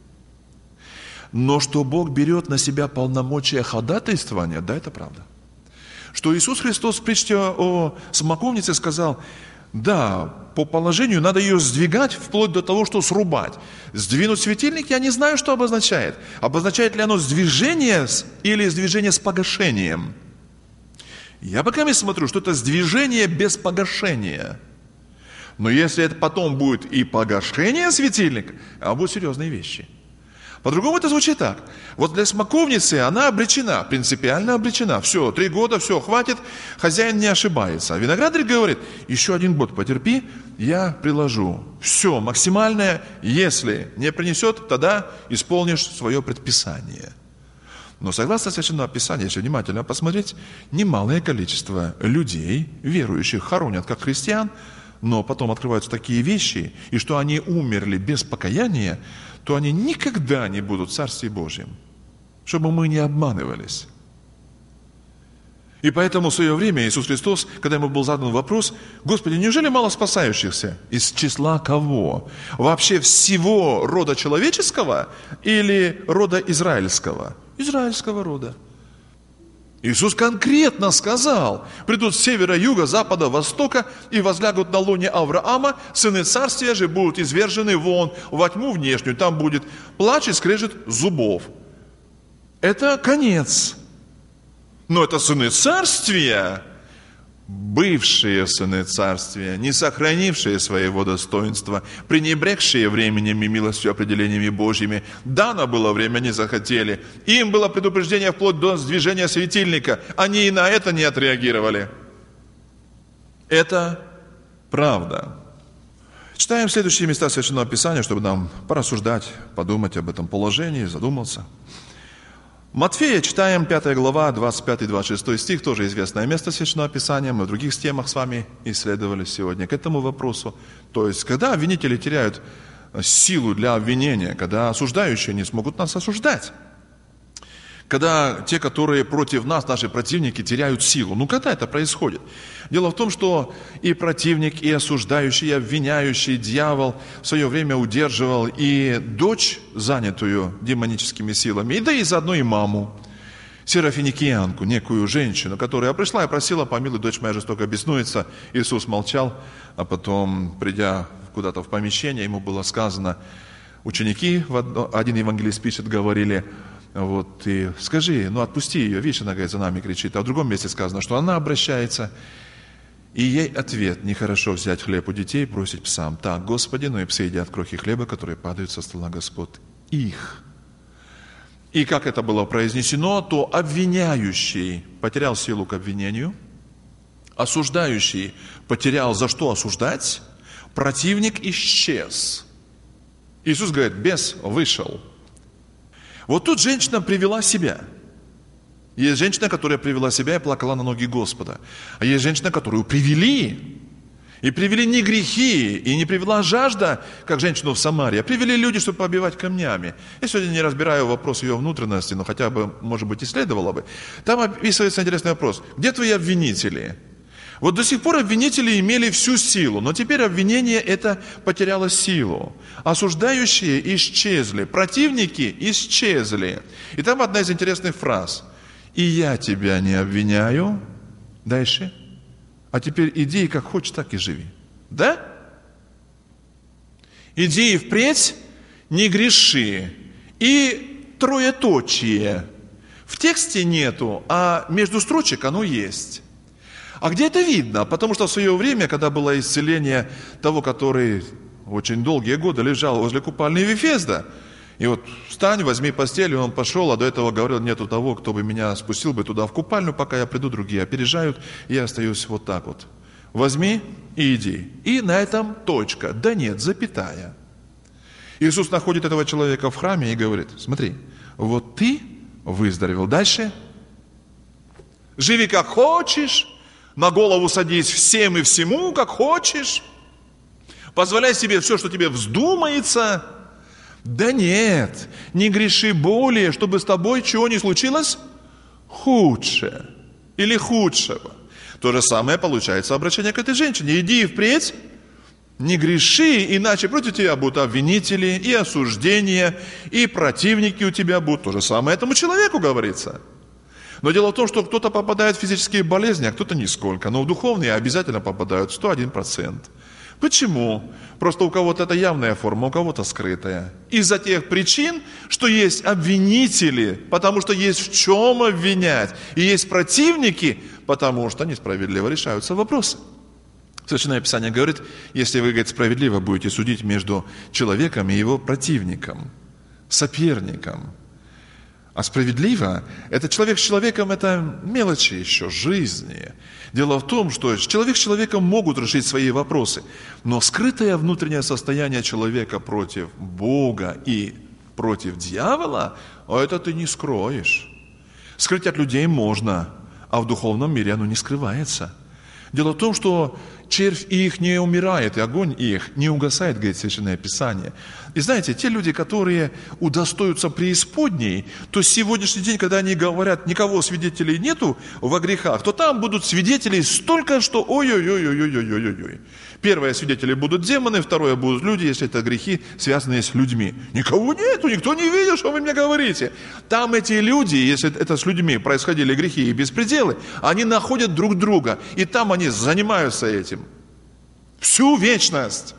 Но что Бог берет на себя полномочия ходатайствования, да, это правда. Что Иисус Христос в притче о смоковнице сказал, да, по положению надо ее сдвигать вплоть до того, что срубать. Сдвинуть светильник, я не знаю, что обозначает. Обозначает ли оно сдвижение или сдвижение с погашением? Я пока не смотрю, что это сдвижение без погашения. Но если это потом будет и погашение светильника, а будут серьезные вещи. По-другому это звучит так. Вот для смоковницы она обречена, принципиально обречена. Все, 3 года, все, хватит, хозяин не ошибается. А виноградарь говорит, еще 1 год потерпи, я приложу. Все, максимальное, если не принесет, тогда исполнишь свое предписание. Но согласно Священному Писанию, если внимательно посмотреть, немалое количество людей, верующих, хоронят как христиан, но потом открываются такие вещи, и что они умерли без покаяния, то они никогда не будут в Царстве Божьем, чтобы мы не обманывались. И поэтому в свое время Иисус Христос, когда ему был задан вопрос, Господи, неужели мало спасающихся? Из числа кого? Вообще всего рода человеческого или рода израильского? Израильского рода. Иисус конкретно сказал, придут с севера, юга, запада, востока и возлягут на лоне Авраама, сыны царствия же будут извержены вон, во тьму внешнюю, там будет плач и скрежет зубов. Это конец. Но это сыны царствия, бывшие сыны царствия, не сохранившие своего достоинства, пренебрегшие временем и милостью, определениями Божьими. Дано было время, не захотели. Им было предупреждение вплоть до сдвижения светильника. Они и на это не отреагировали. Это правда. Читаем следующие места Священного Писания, чтобы нам порассуждать, подумать об этом положении, задуматься. Матфея читаем 5 глава, 25-26 стих, тоже известное место Священного Писания. Мы в других темах с вами исследовали сегодня к этому вопросу. То есть, когда обвинители теряют силу для обвинения, когда осуждающие не смогут нас осуждать, когда те, которые против нас, наши противники, теряют силу. Ну, когда это происходит? Дело в том, что и противник, и осуждающий, и обвиняющий, дьявол в свое время удерживал и дочь, занятую демоническими силами, и да и заодно и маму, серафиникиянку, некую женщину, которая пришла и просила, помилуй, дочь моя жестоко беснуется. Иисус молчал, а потом, придя куда-то в помещение, ему было сказано, ученики, один евангелист пишет, говорили, вот, и скажи, ну отпусти ее, видишь, она, говорит, за нами кричит. А в другом месте сказано, что она обращается, и ей ответ, нехорошо взять хлеб у детей и бросить псам. Так, Господи, но и псы едят крохи хлеба, которые падают со стола Господ их. И как это было произнесено, то обвиняющий потерял силу к обвинению, осуждающий потерял за что осуждать, противник исчез. Иисус говорит, бес вышел. Вот тут женщина привела себя. Есть женщина, которая привела себя и плакала на ноги Господа. А есть женщина, которую привели. И привели не грехи, и не привела жажда, как женщину в Самаре, а привели люди, чтобы побивать камнями. Я сегодня не разбираю вопрос ее внутренности, но хотя бы, может быть, и следовало бы. Там описывается интересный вопрос. Где твои обвинители? Вот до сих пор обвинители имели всю силу, но теперь обвинение это потеряло силу. Осуждающие исчезли, противники исчезли. И там одна из интересных фраз. «И я тебя не обвиняю». Дальше. «А теперь иди и как хочешь, так и живи». Да? «Иди и впредь не греши». И троеточие. В тексте нету, а между строчек оно есть. А где это видно? Потому что в свое время, когда было исцеление того, который очень долгие годы лежал возле купальни Вифезда. И вот встань, возьми постель, и он пошел, а до этого говорил, нету того, кто бы меня спустил бы туда в купальню, пока я приду, другие опережают, и я остаюсь вот так вот. Возьми и иди. И на этом точка. Да нет, запятая. Иисус находит этого человека в храме и говорит, смотри, вот ты выздоровел. Дальше. Живи как хочешь, на голову садись всем и всему, как хочешь. Позволяй себе все, что тебе вздумается. Да нет, не греши более, чтобы с тобой чего не случилось худшее или худшего. То же самое получается обращение к этой женщине. Иди и впредь, не греши, иначе против тебя будут обвинители и осуждения, и противники у тебя будут. То же самое этому человеку говорится. Но дело в том, что кто-то попадает в физические болезни, а кто-то нисколько. Но в духовные обязательно попадают 101%. Почему? Просто у кого-то это явная форма, у кого-то скрытая. Из-за тех причин, что есть обвинители, потому что есть в чем обвинять. И есть противники, потому что несправедливо решаются вопросы. Священное Писание говорит, если вы, говорит, справедливо будете судить между человеком и его противником, соперником. А справедливо, это человек с человеком, это мелочи еще жизни. Дело в том, что человек с человеком могут решить свои вопросы, но скрытое внутреннее состояние человека против Бога и против дьявола, это ты не скроешь. Скрыть от людей можно, а в духовном мире оно не скрывается. Дело в том, что червь их не умирает, и огонь их не угасает, говорит Священное Писание. И знаете, те люди, которые удостоятся преисподней, то сегодняшний день, когда они говорят, никого свидетелей нету во грехах, то там будут свидетелей столько, что ой-ой-ой-ой-ой-ой-ой-ой. Первые свидетели будут демоны, второе будут люди, если это грехи, связанные с людьми. Никого нету, никто не видел, что вы мне говорите. Там эти люди, если это с людьми происходили грехи и беспределы, они находят друг друга, и там они занимаются этим. Всю вечность.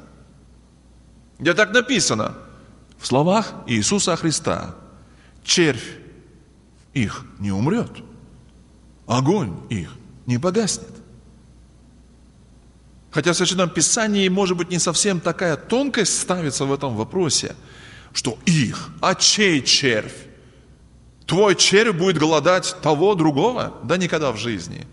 Где так написано? В словах Иисуса Христа. Червь их не умрет, огонь их не погаснет. Хотя в Священном Писании, может быть, не совсем такая тонкость ставится в этом вопросе, что их, а чей червь? Твой червь будет голодать того, другого? Да никогда в жизни.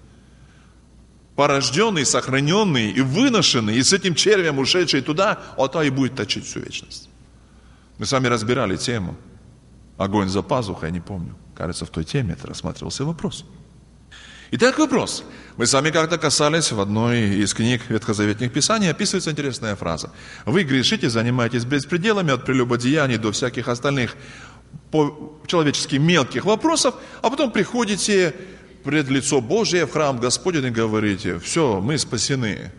Порожденный, сохраненный и выношенный, и с этим червем ушедший туда, то и будет точить всю вечность. Мы с вами разбирали тему «Огонь за пазухой», я не помню. Кажется, в той теме это рассматривался вопрос. Итак, вопрос. Мы с вами как-то касались в одной из книг Ветхозаветных Писаний, описывается интересная фраза. Вы грешите, занимаетесь беспределами от прелюбодеяний до всяких остальных по-человечески мелких вопросов, а потом приходите пред лицо Божие, в храм Господень и говорите, все, мы спасены.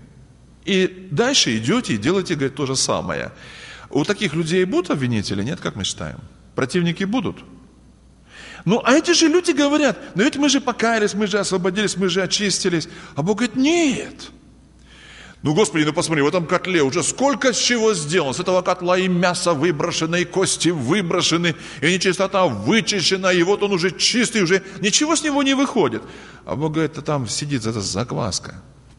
И дальше идете и делаете, говорит, то же самое. У таких людей будут обвинители? Нет, как мы считаем? Противники будут? Ну, а эти же люди говорят, но ведь мы же покаялись, мы же освободились, мы же очистились. А Бог говорит, нет. Ну, Господи, ну посмотри, в этом котле уже сколько с чего сделано. С этого котла и мясо выброшено, и кости выброшены, и нечистота вычищена, и вот он уже чистый, уже ничего с него не выходит. А Бог говорит, там сидит эта закваска.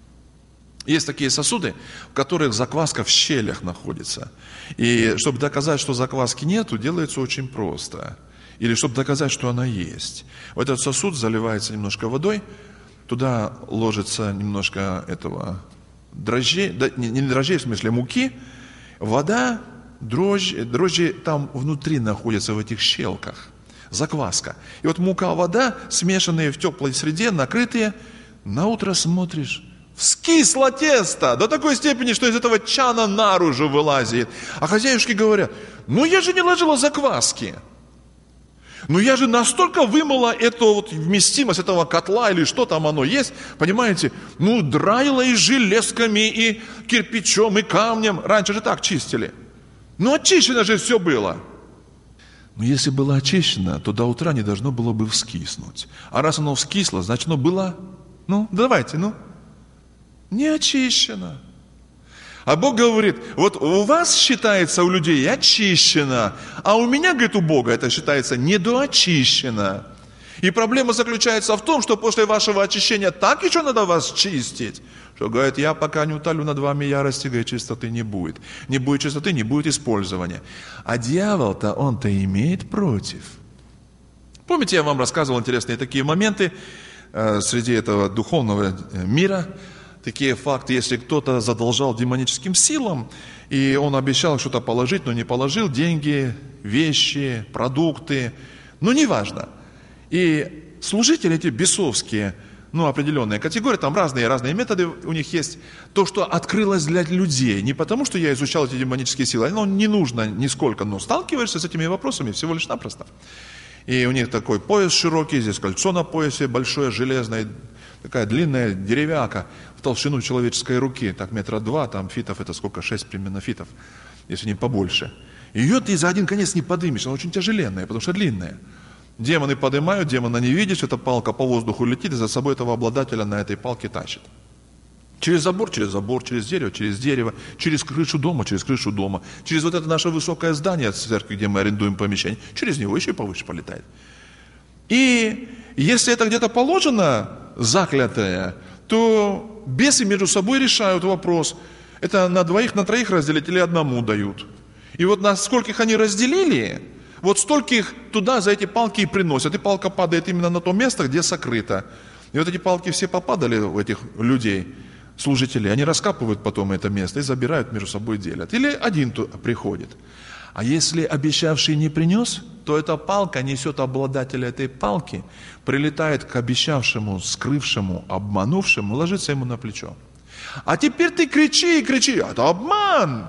Есть такие сосуды, в которых закваска в щелях находится. И чтобы доказать, что закваски нету, делается очень просто. Или чтобы доказать, что она есть. В этот сосуд заливается немножко водой, туда ложится немножко этого дрожжей, да, не дрожжей, в смысле муки, вода, дрожжи там внутри находятся в этих щелках, закваска. И вот мука, вода, смешанные в теплой среде, накрытые, на утро смотришь, вскисло тесто до такой степени, что из этого чана наружу вылазит. А хозяюшки говорят, ну я же не ложила закваски. Ну я же настолько вымыла эту вот вместимость этого котла или что там оно есть, понимаете, ну драила и железками, и кирпичом, и камнем. Раньше же так чистили. Ну очищено же все было. Но если было очищено, то до утра не должно было бы вскиснуть. А раз оно вскисло, значит оно было, давайте, не очищено. А Бог говорит, вот у вас считается у людей очищено, а у меня, говорит, у Бога это считается недоочищено. И проблема заключается в том, что после вашего очищения так еще надо вас чистить, что, говорит, я пока не утолю над вами ярости, говорит, чистоты не будет. Не будет чистоты, не будет использования. А дьявол-то, он-то имеет против. Помните, я вам рассказывал интересные такие моменты среди этого духовного мира, такие факты, если кто-то задолжал демоническим силам, и он обещал что-то положить, но не положил, деньги, вещи, продукты, неважно. И служители эти бесовские, определенная категория, там разные методы у них есть. То, что открылось для людей, не потому, что я изучал эти демонические силы, оно не нужно нисколько, но сталкиваешься с этими вопросами всего лишь напросто. И у них такой пояс широкий, здесь кольцо на поясе большое, железное, такая длинная деревяка в толщину человеческой руки, так 2 метра, там фитов, это сколько, 6 примерно фитов, если не побольше. Ее ты за один конец не подымешь, она очень тяжеленная, потому что длинная. Демоны поднимают, демона не видишь, эта палка по воздуху летит, и за собой этого обладателя на этой палке тащит. Через забор, через дерево, через крышу дома, через вот это наше высокое здание церкви, где мы арендуем помещение, через него еще и повыше полетает. И если это где-то положено, заклятое, то бесы между собой решают вопрос, это на 2, на 3 разделить или одному дают. И вот на скольких они разделили, вот стольких туда за эти палки и приносят. И палка падает именно на то место, где сокрыто. И вот эти палки все попадали у этих людей, служителей. Они раскапывают потом это место и забирают, между собой делят. Или один приходит. А если обещавший не принес, то эта палка несет обладателя этой палки, прилетает к обещавшему, скрывшему, обманувшему, ложится ему на плечо. А теперь ты кричи, это обман!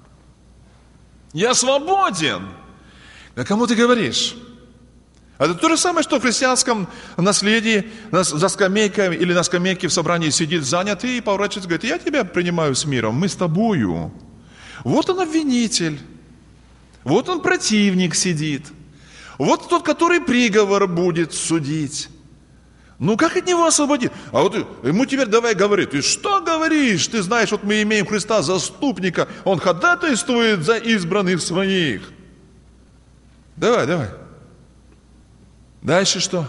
Я свободен! А кому ты говоришь? Это то же самое, что в христианском наследии за скамейкой или на скамейке в собрании сидит занятый и поворачивается и говорит, я тебя принимаю с миром, мы с тобою. Вот он обвинитель, вот он противник сидит, вот тот, который приговор будет судить. Как от него освободить? А вот ему теперь давай говори, ты что говоришь? Ты знаешь, вот мы имеем Христа заступника, он ходатайствует за избранных своих. Давай. Дальше что?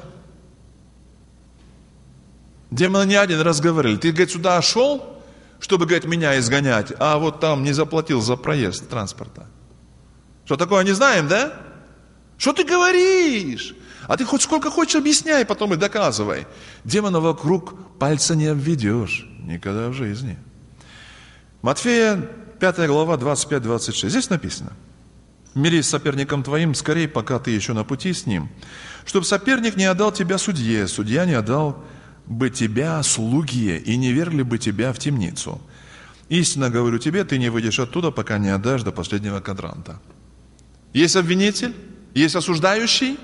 Демоны не один раз говорили. Ты, говорит, сюда шел, чтобы, говорит, меня изгонять, а вот там не заплатил за проезд транспорта. Что такое, не знаем, да? Что ты говоришь? А ты хоть сколько хочешь объясняй, потом и доказывай. Демона вокруг пальца не обведешь. Никогда в жизни. Матфея, 5 глава, 25-26. Здесь написано. Мирись с соперником твоим скорее, пока ты еще на пути с ним, чтобы соперник не отдал тебя судье, судья не отдал бы тебя слуге и не вергли бы тебя в темницу. Истинно говорю тебе, ты не выйдешь оттуда, пока не отдашь до последнего квадранта. Есть обвинитель, есть осуждающий,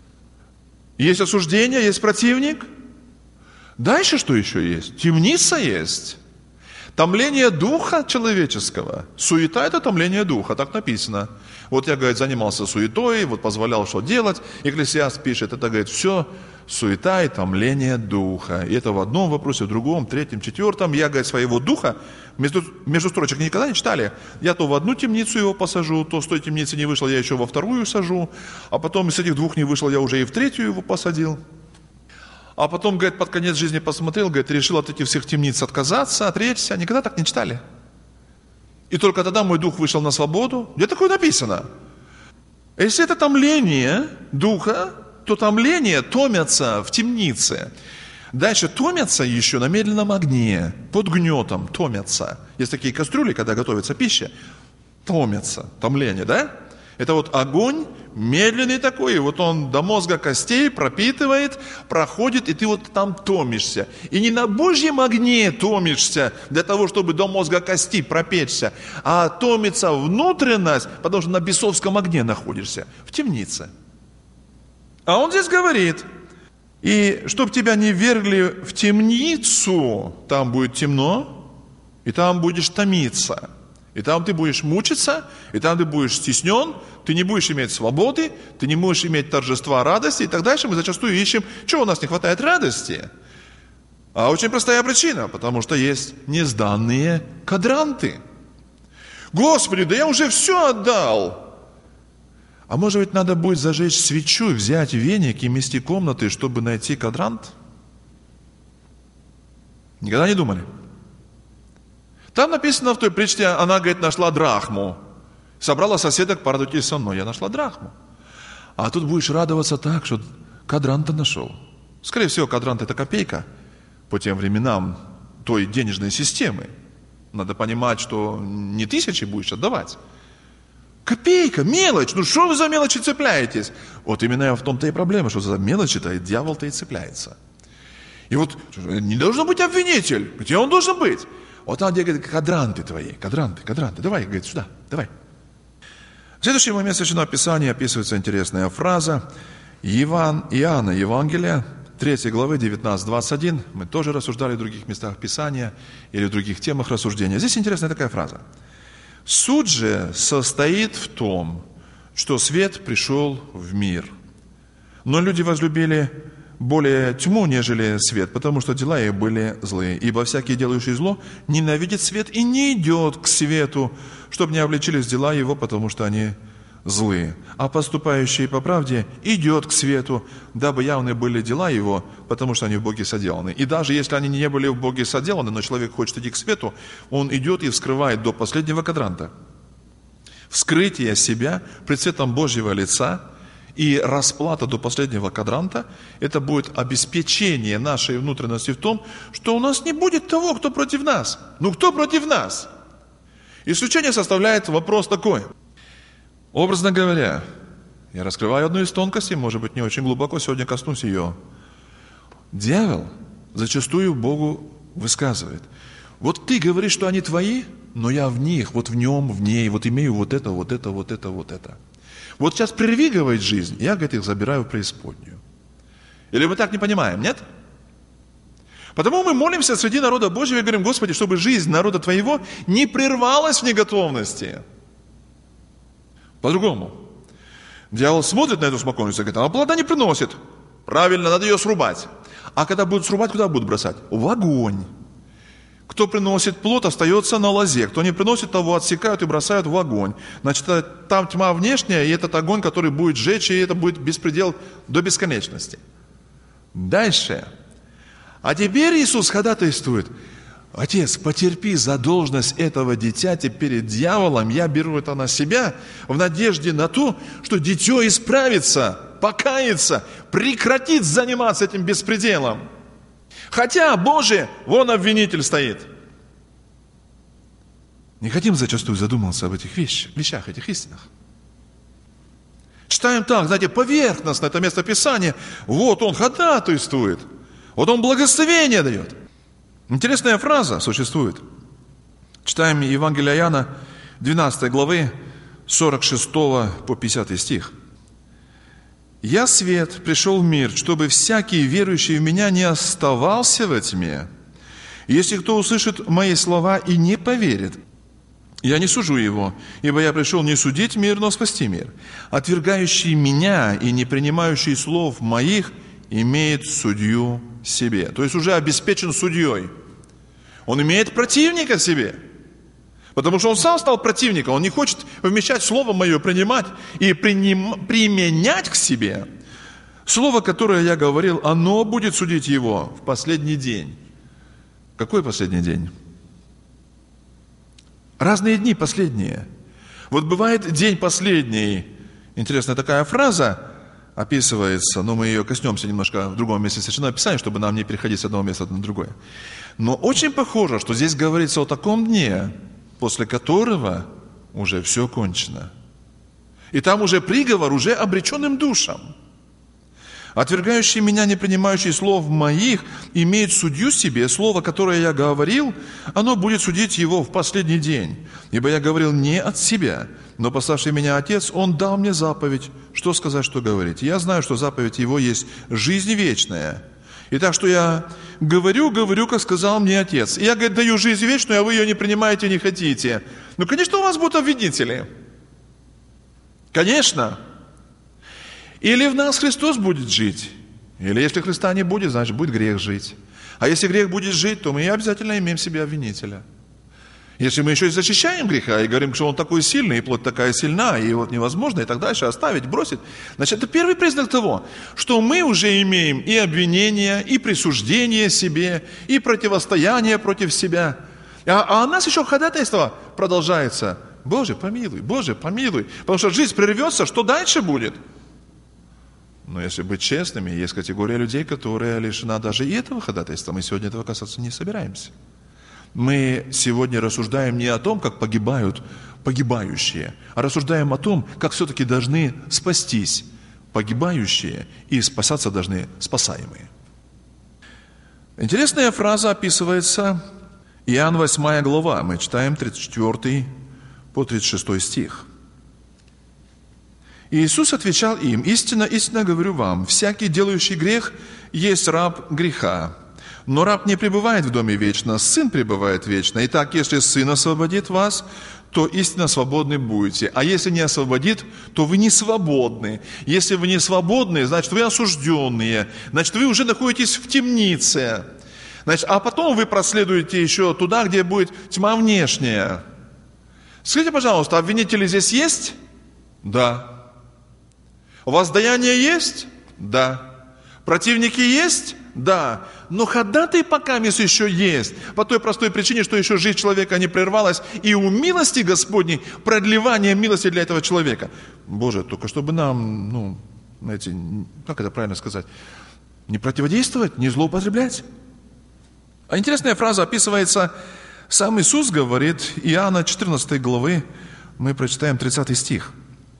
есть осуждение, есть противник. Дальше что еще есть? Темница есть. Томление духа человеческого. Суета – это томление духа, так написано. Вот я, говорит, занимался суетой, вот позволял что делать. Экклесиаст пишет, это, говорит, все суета и томление духа. И это в одном вопросе, в другом, третьем, четвертом. Я, говорит, своего духа, между строчек никогда не читали. Я то в одну темницу его посажу, то с той темницы не вышел, я еще во вторую сажу. А потом из этих 2 не вышел, я уже и в 3 его посадил. А потом, говорит, под конец жизни посмотрел, говорит, решил от этих всех темниц отказаться, отречься. Никогда так не читали. И только тогда мой дух вышел на свободу. Где такое написано? Если это томление духа, то томление томятся в темнице. Дальше томятся еще на медленном огне, под гнетом томятся. Есть такие кастрюли, когда готовится пища, томятся, томление, да? Это вот огонь медленный такой, и вот он до мозга костей пропитывает, проходит, и ты вот там томишься. И не на Божьем огне томишься для того, чтобы до мозга костей пропечься, а томится внутренность, потому что на бесовском огне находишься, в темнице. А он здесь говорит, и чтоб тебя не вергли в темницу, там будет темно, и там будешь томиться. И там ты будешь мучиться, и там ты будешь стеснен, ты не будешь иметь свободы, ты не будешь иметь торжества, радости. И так дальше мы зачастую ищем, чего у нас не хватает радости. А очень простая причина, потому что есть несданные квадранты. Господи, да я уже все отдал. А может быть, надо будет зажечь свечу, взять веник и мести комнаты, чтобы найти квадрант? Никогда не думали? Там написано в той притче, она, говорит, нашла драхму. Собрала соседок, порадуйтесь со мной, я нашла драхму. А тут будешь радоваться так, что квадранта нашел. Скорее всего, квадрант – это копейка по тем временам той денежной системы. Надо понимать, что не тысячи будешь отдавать. Копейка, мелочь. Ну что вы за мелочи цепляетесь? Вот именно в том-то и проблема, что за мелочи-то и дьявол-то и цепляется. И вот не должен быть обвинитель. Где он должен быть? Вот там, где говорит, квадранты твои, квадранты. Давай, говорит, сюда, давай. В следующий момент Священного Писания описывается интересная фраза. Иоанна, Евангелие, 3 главы, 19-21. Мы тоже рассуждали в других местах Писания или в других темах рассуждения. Здесь интересная такая фраза. «Суть же состоит в том, что свет пришел в мир. Но люди возлюбили более тьму, нежели свет, потому что дела их были злые. Ибо всякий, делающий зло, ненавидит свет и не идет к свету, чтобы не обличились дела его, потому что они злые. А поступающий по правде идет к свету, дабы явны были дела его, потому что они в Боге соделаны. И даже если они не были в Боге соделаны, но человек хочет идти к свету, он идет и вскрывает до последнего квадранта. Вскрытие себя пред светом Божьего лица и расплата до последнего квадранта – это будет обеспечение нашей внутренности в том, что у нас не будет того, кто против нас. Ну кто против нас? Исключение составляет вопрос такой. Образно говоря, я раскрываю одну из тонкостей, может быть, не очень глубоко, сегодня коснусь ее. Дьявол зачастую Богу высказывает. Вот ты говоришь, что они твои, но я в них, вот в нем, в ней, вот имею вот это, вот это, вот это, вот это. Вот сейчас прерви, говорит, жизнь, я, говорит, их забираю в преисподнюю. Или мы так не понимаем, нет? Потому мы молимся среди народа Божьего и говорим, Господи, чтобы жизнь народа Твоего не прервалась в неготовности. По-другому. Дьявол смотрит на эту смоковницу и говорит, она плода не приносит. Правильно, надо ее срубать. А когда будут срубать, куда будут бросать? В огонь. Кто приносит плод, остается на лозе. Кто не приносит, того отсекают и бросают в огонь. Значит, там тьма внешняя, и этот огонь, который будет сжечь, и это будет беспредел до бесконечности. Дальше. А теперь Иисус ходатайствует. Отец, потерпи задолженность этого дитяти перед дьяволом. Я беру это на себя в надежде на то, что дитё исправится, покается, прекратит заниматься этим беспределом. Хотя, Боже, вон обвинитель стоит. Не хотим зачастую задуматься об этих вещах, этих истинах. Читаем так, знаете, поверхностно это место Писания. Вот он ходатайствует. Вот он благословение дает. Интересная фраза существует. Читаем Евангелие Иоанна, 12 главы, 46 по 50 стих. «Я свет пришел в мир, чтобы всякий верующий в Меня не оставался во тьме. Если кто услышит мои слова и не поверит, я не сужу его, ибо я пришел не судить мир, но спасти мир. Отвергающий Меня и не принимающий слов моих имеет судью себе». То есть уже обеспечен судьей. Он имеет противника в себе. Потому что он сам стал противником, он не хочет вмещать слово мое, принимать и применять к себе. Слово, которое я говорил, оно будет судить его в последний день. Какой последний день? Разные дни последние. Вот бывает день последний. Интересная такая фраза описывается, но мы ее коснемся немножко в другом месте Священного Писания, чтобы нам не переходить с одного места на другое. Но очень похоже, что здесь говорится о таком дне, после которого уже все кончено. И там уже приговор уже обреченным душам. Отвергающий Меня, не принимающий слов моих, имеет судью себе. Слово, которое я говорил, оно будет судить его в последний день. Ибо я говорил не от себя, но пославший Меня Отец, Он дал мне заповедь, что сказать, что говорить. Я знаю, что заповедь Его есть жизнь вечная. И так что я говорю, как сказал мне Отец. И я, говорит, даю жизнь вечную, а вы ее не принимаете, не хотите. Ну, конечно, у вас будут обвинители. Конечно. Или в нас Христос будет жить. Или если Христа не будет, значит, будет грех жить. А если грех будет жить, то мы обязательно имеем в себе обвинителя. Если мы еще и защищаем греха и говорим, что он такой сильный, и плоть такая сильна, и вот невозможно, и так дальше оставить, бросить, значит, это первый признак того, что мы уже имеем и обвинение, и присуждение себе, и противостояние против себя. А у нас еще ходатайство продолжается. Боже, помилуй, Боже, помилуй. Потому что жизнь прервется, что дальше будет? Но если быть честными, есть категория людей, которая лишена даже и этого ходатайства. Мы сегодня этого касаться не собираемся. Мы сегодня рассуждаем не о том, как погибают погибающие, а рассуждаем о том, как все-таки должны спастись погибающие и спасаться должны спасаемые. Интересная фраза описывается Иоанн 8 глава. Мы читаем 34 по 36 стих. И Иисус отвечал им: «Истинно, истинно говорю вам, всякий, делающий грех, есть раб греха. Но раб не пребывает в доме вечно, сын пребывает вечно. Итак, если сын освободит вас, то истинно свободны будете. А если не освободит, то вы не свободны. Если вы не свободны, значит, вы осужденные. Значит, вы уже находитесь в темнице. Значит, а потом вы проследуете еще туда, где будет тьма внешняя». Скажите, пожалуйста, обвинители здесь есть? Да. Воздаяние есть? Да. Противники есть? Да. Но ходатай пока еще есть. По той простой причине, что еще жизнь человека не прервалась. И у милости Господней продлевание милости для этого человека. Боже, только чтобы нам, знаете, как это правильно сказать? Не противодействовать, не злоупотреблять. А интересная фраза описывается, сам Иисус говорит, Иоанна 14 главы, мы прочитаем 30 стих.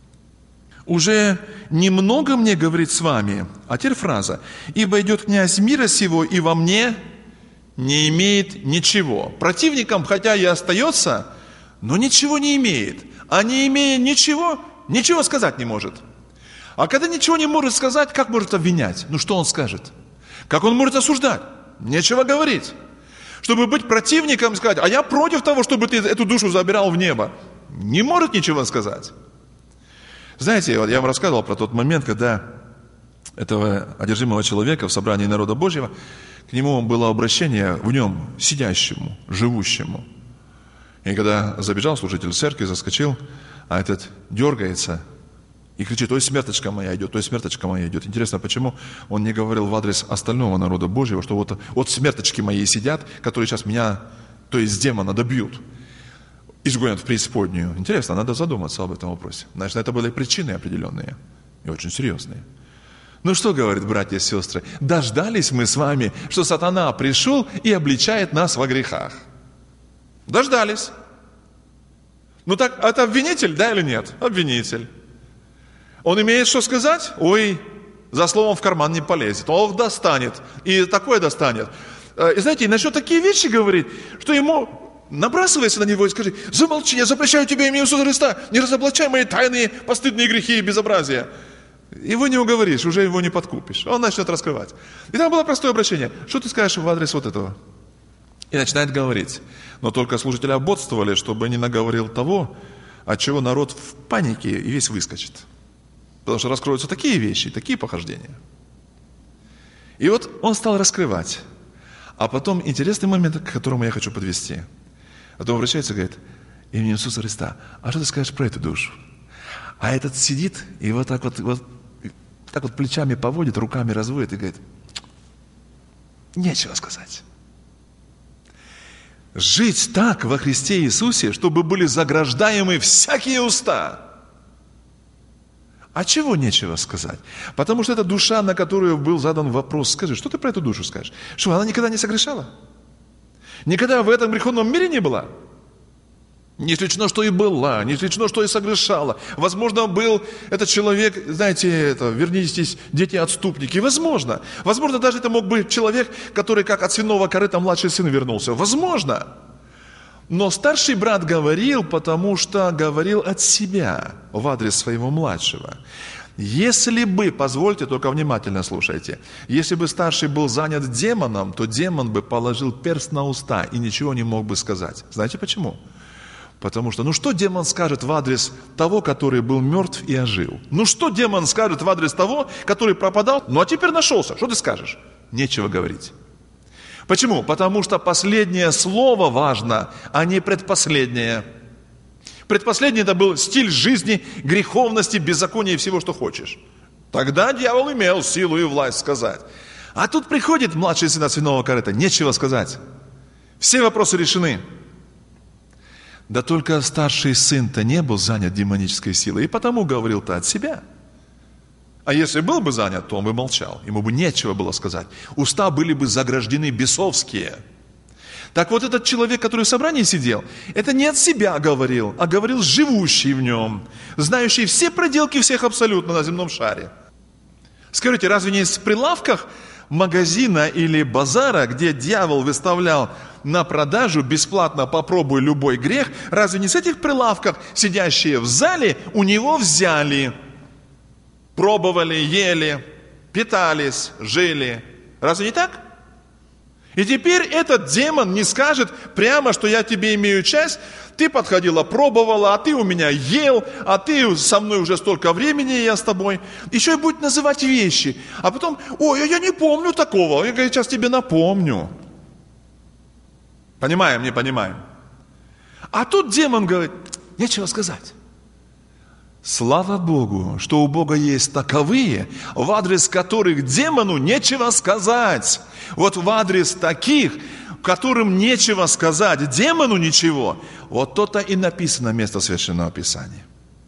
«Уже немного мне говорит с вами». А теперь фраза. «Ибо идет князь мира сего, и во мне не имеет ничего». Противником, хотя и остается, но ничего не имеет. А не имея ничего, ничего сказать не может. А когда ничего не может сказать, как может обвинять? Что он скажет? Как он может осуждать? Нечего говорить. Чтобы быть противником, сказать: «А я против того, чтобы ты эту душу забирал в небо». Не может ничего сказать. Знаете, вот я вам рассказывал про тот момент, когда этого одержимого человека в собрании народа Божьего, к нему было обращение в нем сидящему, живущему. И когда забежал служитель церкви, заскочил, а этот дергается и кричит: «Ой, смерточка моя идет, ой, смерточка моя идет». Интересно, почему он не говорил в адрес остального народа Божьего, что вот смерточки мои сидят, которые сейчас меня, то есть демона, добьют, изгонят в преисподнюю. Интересно, надо задуматься об этом вопросе. Значит, это были причины определенные и очень серьезные. Что говорит, братья и сестры? Дождались мы с вами, что сатана пришел и обличает нас во грехах. Дождались. Так, это обвинитель, да или нет? Обвинитель. Он имеет что сказать? Ой, за словом в карман не полезет. Он достанет. И такое достанет. И знаете, и начнет такие вещи говорить, что ему... Набрасывайся на него и скажи: «Замолчи, я запрещаю тебе именем Иисуса Христа, не разоблачай мои тайные, постыдные грехи и безобразия». Его не уговоришь, уже его не подкупишь. Он начнет раскрывать. И там было простое обращение: «Что ты скажешь в адрес вот этого?» И начинает говорить. Но только служители ободствовали, чтобы не наговорил того, от чего народ в панике и весь выскочит. Потому что раскроются такие вещи, такие похождения. И вот он стал раскрывать. А потом интересный момент, к которому я хочу подвести. Потом обращается и говорит: «Именем Иисуса Христа, а что ты скажешь про эту душу?» А этот сидит и вот так вот плечами поводит, руками разводит и говорит: «Нечего сказать». Жить так во Христе Иисусе, чтобы были заграждаемы всякие уста. А чего нечего сказать? Потому что это душа, на которую был задан вопрос. Скажи, что ты про эту душу скажешь? Что, она никогда не согрешала? Никогда в этом греховном мире не была? Не исключено, что и была, не исключено, что и согрешала. Возможно, был этот человек, знаете, вернитесь, дети-отступники. Возможно. Возможно, даже это мог быть человек, который как от свиного корыта младший сын вернулся. Возможно. Но старший брат говорил, потому что говорил от себя в адрес своего младшего. Если бы, позвольте, только внимательно слушайте, если бы старший был занят демоном, то демон бы положил перст на уста и ничего не мог бы сказать. Знаете почему? Потому что, что демон скажет в адрес того, который был мертв и ожил? Что демон скажет в адрес того, который пропадал, а теперь нашелся? Что ты скажешь? Нечего говорить. Почему? Потому что последнее слово важно, а не предпоследнее. Предпоследнее это был стиль жизни, греховности, беззакония и всего, что хочешь. Тогда дьявол имел силу и власть сказать. А тут приходит младший сын от свиного корыта, нечего сказать. Все вопросы решены. Да только старший сын-то не был занят демонической силой, и потому говорил-то от себя. А если был бы занят, то он бы молчал, ему бы нечего было сказать. Уста были бы заграждены бесовские. Так вот этот человек, который в собрании сидел, это не от себя говорил, а говорил живущий в нем, знающий все проделки всех абсолютно на земном шаре. Скажите, разве не в прилавках магазина или базара, где дьявол выставлял на продажу бесплатно попробуй любой грех, разве не с этих прилавков сидящие в зале у него взяли, пробовали, ели, питались, жили? Разве не так? И теперь этот демон не скажет прямо, что я тебе имею часть, ты подходила, пробовала, а ты у меня ел, а ты со мной уже столько времени, я с тобой. Еще и будет называть вещи. А потом, ой, я не помню такого, я сейчас тебе напомню. Понимаем, не понимаем? А тут демон говорит, нечего сказать. Слава Богу, что у Бога есть таковые, в адрес которых демону нечего сказать. Вот в адрес таких, которым нечего сказать, демону ничего, вот то-то и написано место Священного Писания.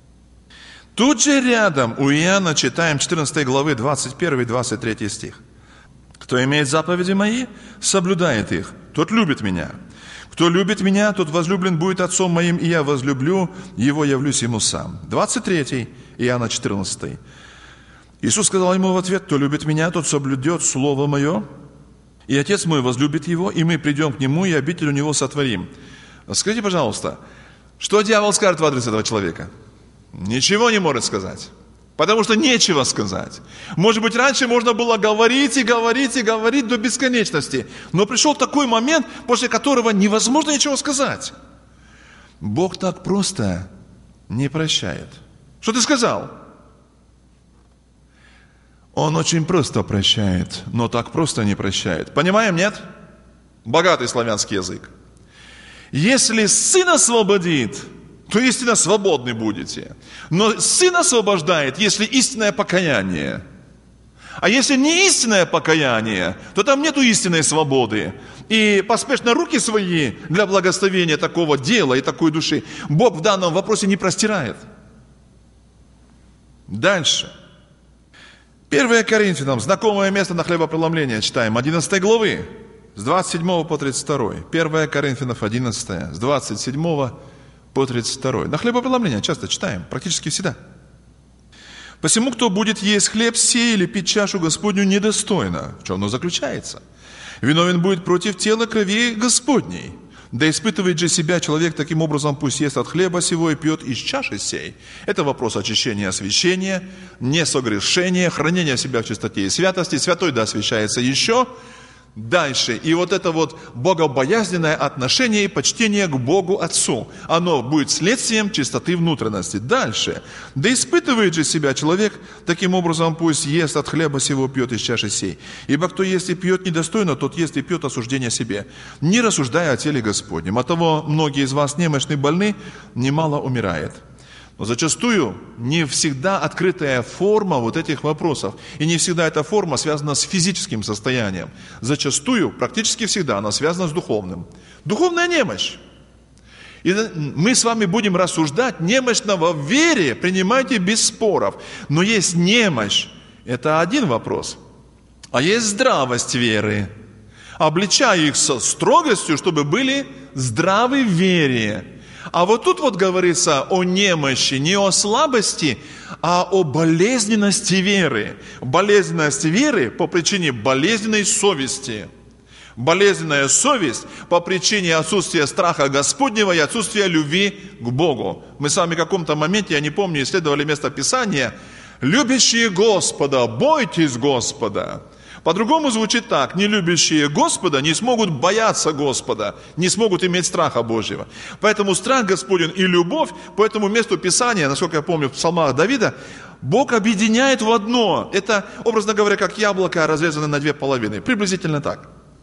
Тут же рядом у Иоанна читаем 14 главы 21 и 23 стих. «Кто имеет заповеди мои, соблюдает их, тот любит меня. Кто любит меня, тот возлюблен будет Отцом моим, и я возлюблю его, явлюсь ему сам». 23 Иоанна 14. Иисус сказал ему в ответ: «Кто любит меня, тот соблюдет слово мое, и Отец мой возлюбит его, и мы придем к нему, и обитель у него сотворим». Скажите, пожалуйста, что дьявол скажет в адрес этого человека? Ничего не может сказать. Потому что нечего сказать. Может быть, раньше можно было говорить и говорить и говорить до бесконечности. Но пришел такой момент, после которого невозможно ничего сказать. Бог так просто не прощает. Что ты сказал? Он очень просто прощает, но так просто не прощает. Понимаем, нет? Богатый славянский язык. Если Сын освободит, то истинно свободны будете. Но Сын освобождает, если истинное покаяние. А если не истинное покаяние, то там нету истинной свободы. И поспешно руки свои для благословения такого дела и такой души Бог в данном вопросе не простирает. Дальше. 1 Коринфянам, знакомое место на хлебопреломление, читаем, 11 главы, с 27 по 32. 1 Коринфянов 11, с 27 по 32. На хлебопреломление часто читаем, практически всегда. «Посему, кто будет есть хлеб сей или пить чашу Господню недостойно». В чем оно заключается? «Виновен будет против тела крови Господней. Да испытывает же себя человек таким образом, пусть ест от хлеба сего и пьет из чаши сей». Это вопрос очищения, освящения, несогрешения, хранения себя в чистоте и святости. Святой да освящается еще. Дальше. И вот это вот богобоязненное отношение и почтение к Богу Отцу, оно будет следствием чистоты внутренности. Дальше. «Да испытывает же себя человек, таким образом пусть ест от хлеба сего, пьет из чаши сей. Ибо кто ест и пьет недостойно, тот ест и пьет осуждение себе, не рассуждая о теле Господнем. Оттого многие из вас немощны, больны, немало умирает». Но зачастую не всегда открытая форма вот этих вопросов. И не всегда эта форма связана с физическим состоянием. Зачастую, практически всегда, она связана с духовным. Духовная немощь. И мы с вами будем рассуждать: немощного в вере принимайте без споров. Но есть немощь. Это один вопрос. А есть здравость веры. Обличая их со строгостью, чтобы были здравы в вере. А вот тут вот говорится о немощи, не о слабости, а о болезненности веры. Болезненность веры по причине болезненной совести. Болезненная совесть по причине отсутствия страха Господнего и отсутствия любви к Богу. Мы с вами в каком-то моменте, я не помню, исследовали место Писания: «Любящие Господа, бойтесь Господа». По-другому звучит так: не любящие Господа не смогут бояться Господа, не смогут иметь страха Божьего. Поэтому страх Господень и любовь по этому месту Писания, насколько я помню, в псалмах Давида, Бог объединяет в одно. Это, образно говоря, как яблоко, разрезанное на две половины. Приблизительно так.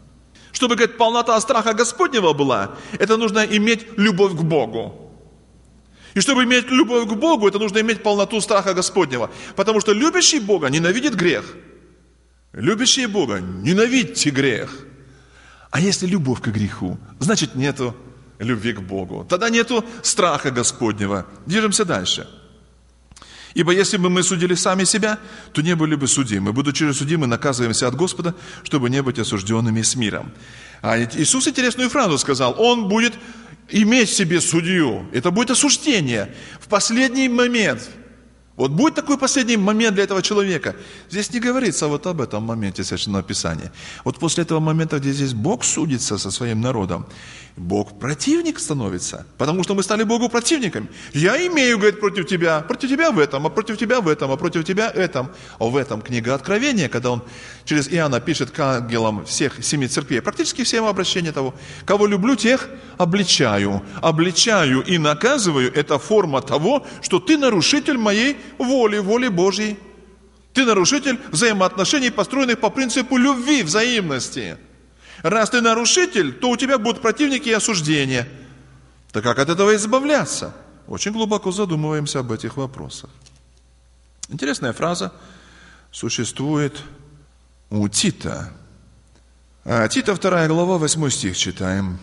Чтобы, говорит, полнота страха Господнего была, это нужно иметь любовь к Богу. И чтобы иметь любовь к Богу, это нужно иметь полноту страха Господнего. Потому что любящий Бога ненавидит грех. Любящие Бога, ненавидьте грех. А если любовь к греху, значит нету любви к Богу. Тогда нету страха Господнего. Движемся дальше. Ибо если бы мы судили сами себя, то не были бы судимы. Будучи судимы, наказываемся от Господа, чтобы не быть осужденными с миром. А Иисус интересную фразу сказал. Он будет иметь в себе судью. Это будет осуждение в последний момент. Вот будет такой последний момент для этого человека. Здесь не говорится вот об этом моменте Священного Писания. Вот после этого момента, где здесь Бог судится со своим народом, Бог противник становится, потому что мы стали Богу противниками. Я имею, говорит, против тебя в этом, а против тебя в этом, а против тебя этом. А в этом книга Откровения, когда он через Иоанна пишет к ангелам всех 7 церквей, практически всем обращение того, кого люблю, тех обличаю. Обличаю и наказываю, это форма того, что ты нарушитель моей воли Божьей. Ты нарушитель взаимоотношений, построенных по принципу любви, взаимности. Раз ты нарушитель, то у тебя будут противники и осуждения. Так как от этого избавляться? Очень глубоко задумываемся об этих вопросах. Интересная фраза существует у Тита. Тита 2 глава, 8 стих читаем.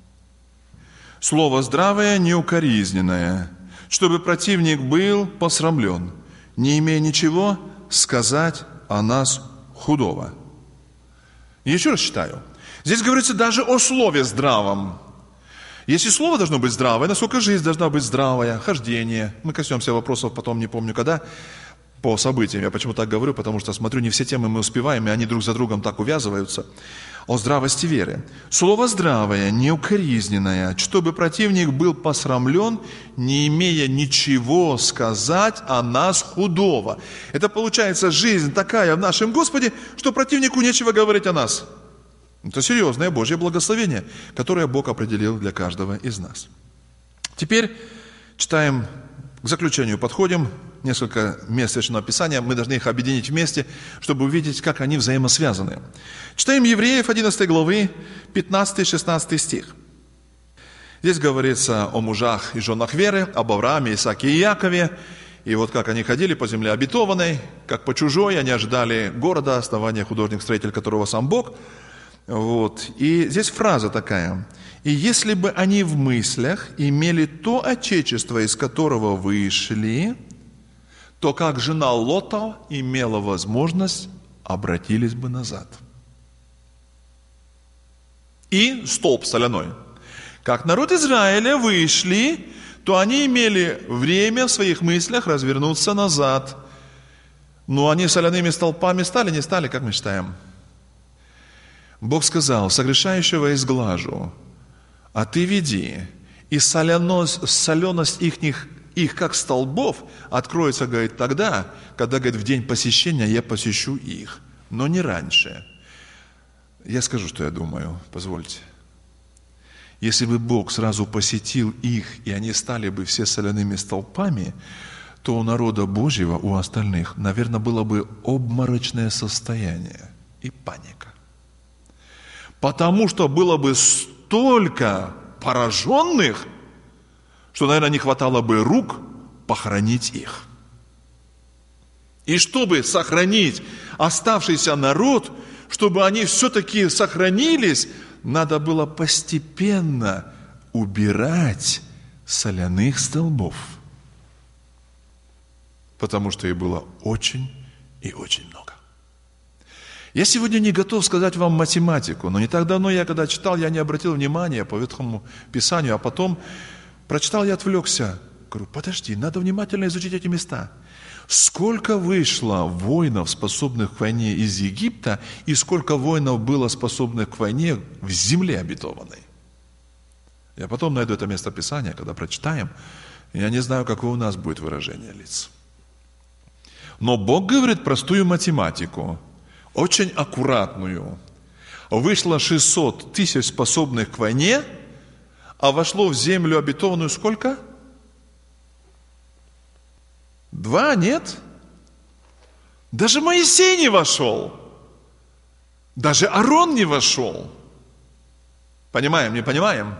«Слово здравое, неукоризненное, чтобы противник был посрамлен, не имея ничего сказать о нас худого». Еще раз читаю. Здесь говорится даже о слове здравом. Если слово должно быть здравое, насколько жизнь должна быть здравая, хождение. Мы коснемся вопросов потом, не помню когда, по событиям. Я почему так говорю, потому что смотрю, не все темы мы успеваем, и они друг за другом так увязываются. О здравости веры. Слово здравое, неукоризненное, чтобы противник был посрамлен, не имея ничего сказать о нас худого. Это получается жизнь такая в нашем Господе, что противнику нечего говорить о нас. Это серьезное Божье благословение, которое Бог определил для каждого из нас. Теперь читаем, к заключению подходим. Несколько мест Священного Писания, мы должны их объединить вместе, чтобы увидеть, как они взаимосвязаны. Читаем Евреев 11 главы, 15-16 стих. Здесь говорится о мужах и женах веры, об Аврааме, Исааке и Якове. И вот как они ходили по земле обетованной, как по чужой, они ожидали города, основания художник-строитель которого сам Бог. Вот. И здесь фраза такая. «И если бы они в мыслях имели то отечество, из которого вышли, то как жена Лота имела возможность, обратились бы назад». И столб соляной. Как народ Израиля вышли, то они имели время в своих мыслях развернуться назад. Но они соляными столпами стали, не стали, как мы считаем. Бог сказал: согрешающего изглажу, а ты веди, и соленость их как столбов откроется, говорит, тогда, когда, говорит, в день посещения я посещу их, но не раньше. Я скажу, что я думаю, позвольте. Если бы Бог сразу посетил их, и они стали бы все соляными столпами, то у народа Божьего, у остальных, наверное, было бы обморочное состояние и паника. Потому что было бы столько пораженных, что, наверное, не хватало бы рук похоронить их. И чтобы сохранить оставшийся народ, чтобы они все-таки сохранились, надо было постепенно убирать соляных столбов. Потому что их было очень и очень много. Я сегодня не готов сказать вам математику, но не так давно я, когда читал, я не обратил внимания по Ветхому Писанию, а потом прочитал и отвлекся. Говорю, подожди, надо внимательно изучить эти места. Сколько вышло воинов, способных к войне из Египта, и сколько воинов было способных к войне в земле обетованной. Я потом найду это место Писания, когда прочитаем. Я не знаю, какое у нас будет выражение лиц. Но Бог говорит простую математику, очень аккуратную. Вышло 600 тысяч способных к войне, а вошло в землю обетованную сколько? 2, нет? Даже Моисей не вошел. Даже Аарон не вошел. Понимаем, не понимаем?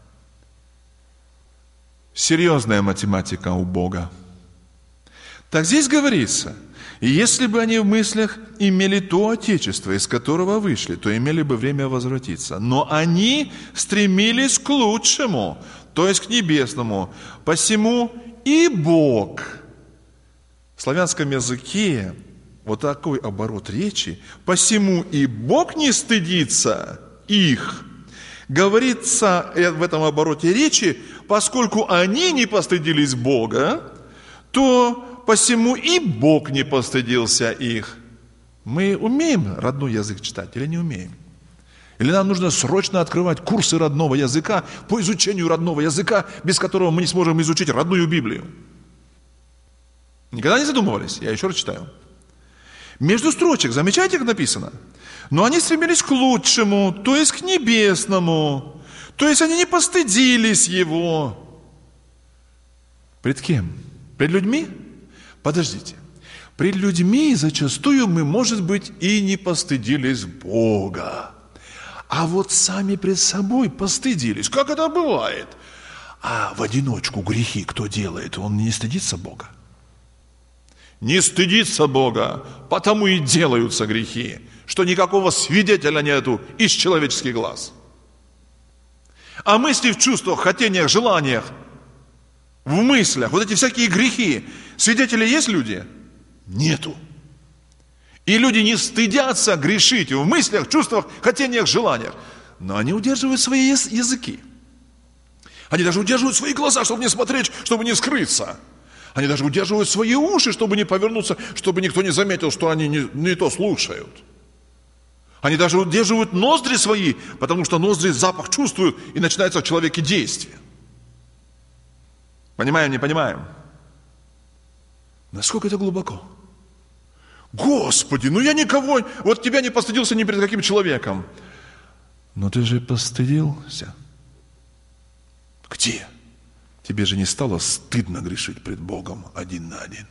Серьезная математика у Бога. Так здесь говорится, и если бы они в мыслях имели то отечество, из которого вышли, то имели бы время возвратиться. Но они стремились к лучшему, то есть к небесному. Посему и Бог. В славянском языке вот такой оборот речи. Посему и Бог не стыдится их. Говорится в этом обороте речи, поскольку они не постыдились Бога, то посему и Бог не постыдился их. Мы умеем родной язык читать или не умеем? Или нам нужно срочно открывать курсы родного языка по изучению родного языка, без которого мы не сможем изучить родную Библию? Никогда не задумывались? Я еще раз читаю. Между строчек, замечаете, как написано? Но они стремились к лучшему, то есть к небесному. То есть они не постыдились его. Пред кем? Пред людьми? Подождите. Пред людьми зачастую мы, может быть, и не постыдились Бога. А вот сами пред собой постыдились. Как это бывает? А в одиночку грехи кто делает? Он не стыдится Бога. Не стыдится Бога, потому и делаются грехи, что никакого свидетеля нету из человеческих глаз. А мысли в чувствах, хотениях, желаниях, в мыслях, вот эти всякие грехи, свидетели есть люди? Нету. И люди не стыдятся грешить в мыслях, чувствах, хотениях, желаниях. Но они удерживают свои языки. Они даже удерживают свои глаза, чтобы не смотреть, чтобы не скрыться. Они даже удерживают свои уши, чтобы не повернуться, чтобы никто не заметил, что они не то слушают. Они даже удерживают ноздри свои, потому что ноздри запах чувствуют, и начинается в человеке действие. Понимаем, не понимаем? Насколько это глубоко? Господи, я никого, вот тебя не постыдился ни перед каким человеком. Но ты же постыдился. Где? Тебе же не стало стыдно грешить пред Богом один на один.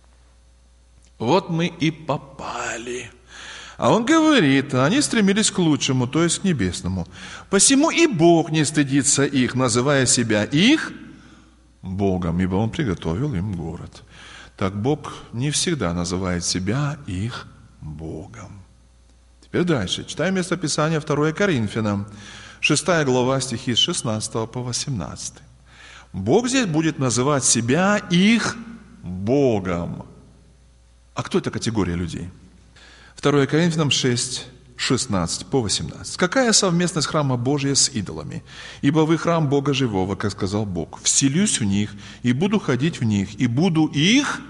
Вот мы и попали. А он говорит, они стремились к лучшему, то есть к небесному. Посему и Бог не стыдится их, называя себя их Богом, ибо Он приготовил им город. Так Бог не всегда называет себя их Богом. Теперь дальше. Читаем местописание 2 Коринфянам, 6 глава, стихи с 16 по 18. Бог здесь будет называть себя их Богом. А кто эта категория людей? 2 Коринфянам 6, 16 по 18. Какая совместность храма Божия с идолами? Ибо вы храм Бога живого, как сказал Бог. Вселюсь в них, и буду ходить в них, и буду их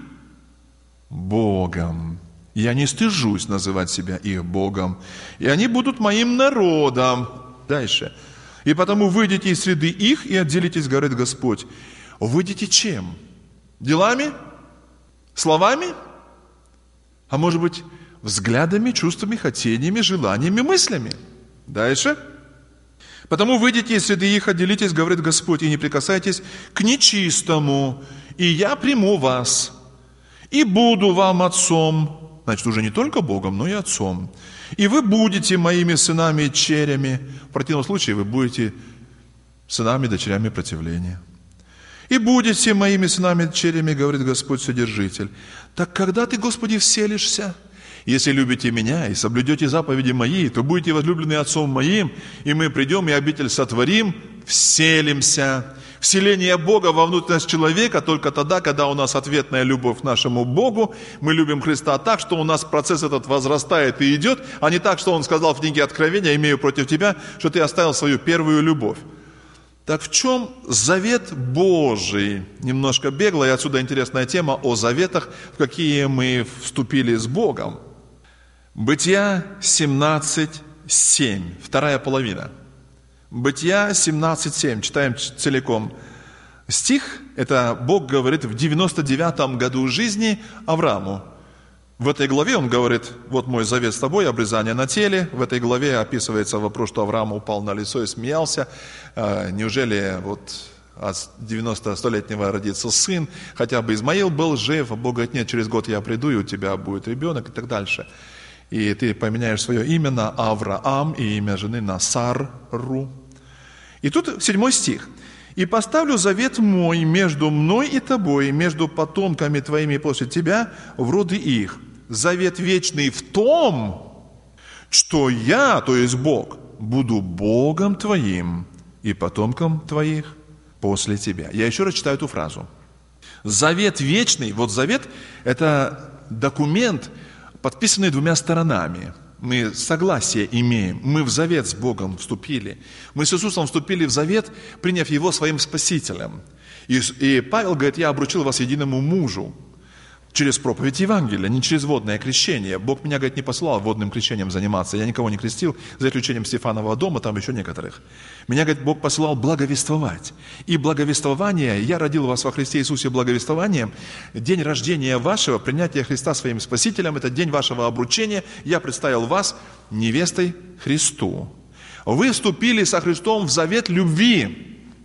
Богом. Я не стыжусь называть себя их Богом, и они будут моим народом. Дальше. И потому выйдите из среды их и отделитесь, говорит Господь. Выйдете чем? Делами? Словами? А может быть, взглядами, чувствами, хотениями, желаниями, мыслями? Дальше. Потому выйдите из среды их, отделитесь, говорит Господь, и не прикасайтесь к нечистому, и я приму вас, и буду вам отцом. Значит, уже не только Богом, но и отцом. И вы будете моими сынами и черями. В противном случае вы будете сынами и дочерями противления. И будете моими сынами и черями, говорит Господь Вседержитель. Так когда ты, Господи, вселишься? Если любите меня и соблюдете заповеди мои, то будете возлюблены Отцом моим, и мы придем и обитель сотворим, вселимся. Вселение Бога во внутренность человека только тогда, когда у нас ответная любовь к нашему Богу. Мы любим Христа так, что у нас процесс этот возрастает и идет, а не так, что Он сказал в книге Откровения, имею против тебя, что ты оставил свою первую любовь. Так в чем завет Божий? Немножко бегло, и отсюда интересная тема о заветах, в какие мы вступили с Богом. Бытия 17:7, вторая половина. Бытия 17:7, читаем целиком. Стих, это Бог говорит в 99-м году жизни Аврааму. В этой главе он говорит, вот мой завет с тобой, обрезание на теле. В этой главе описывается вопрос, что Авраам упал на лицо и смеялся. Неужели вот от 90-100-летнего родится сын, хотя бы Измаил был жив, а Бог говорит, нет, через год я приду, и у тебя будет ребенок, и так дальше. И ты поменяешь свое имя на Авраам, и имя жены на Сарру. И тут 7 стих. «И поставлю завет мой между мной и тобой, между потомками твоими после тебя, в роды их. Завет вечный в том, что я, то есть Бог, буду Богом твоим и потомкам твоих после тебя». Я еще раз читаю эту фразу. Завет вечный, вот завет – это документ, подписанный 2 сторонами. Мы согласие имеем, мы в завет с Богом вступили. Мы с Иисусом вступили в завет, приняв Его своим Спасителем. И Павел говорит: я обручил вас единому мужу через проповедь Евангелия, не через водное крещение. Бог меня, говорит, не посылал водным крещением заниматься. Я никого не крестил, за исключением Стефанового дома, там еще некоторых. Меня, говорит, Бог посылал благовествовать. И благовествование, я родил вас во Христе Иисусе благовествованием. День рождения вашего, принятия Христа своим Спасителем, это день вашего обручения. Я представил вас невестой Христу. Вы вступили со Христом в завет любви.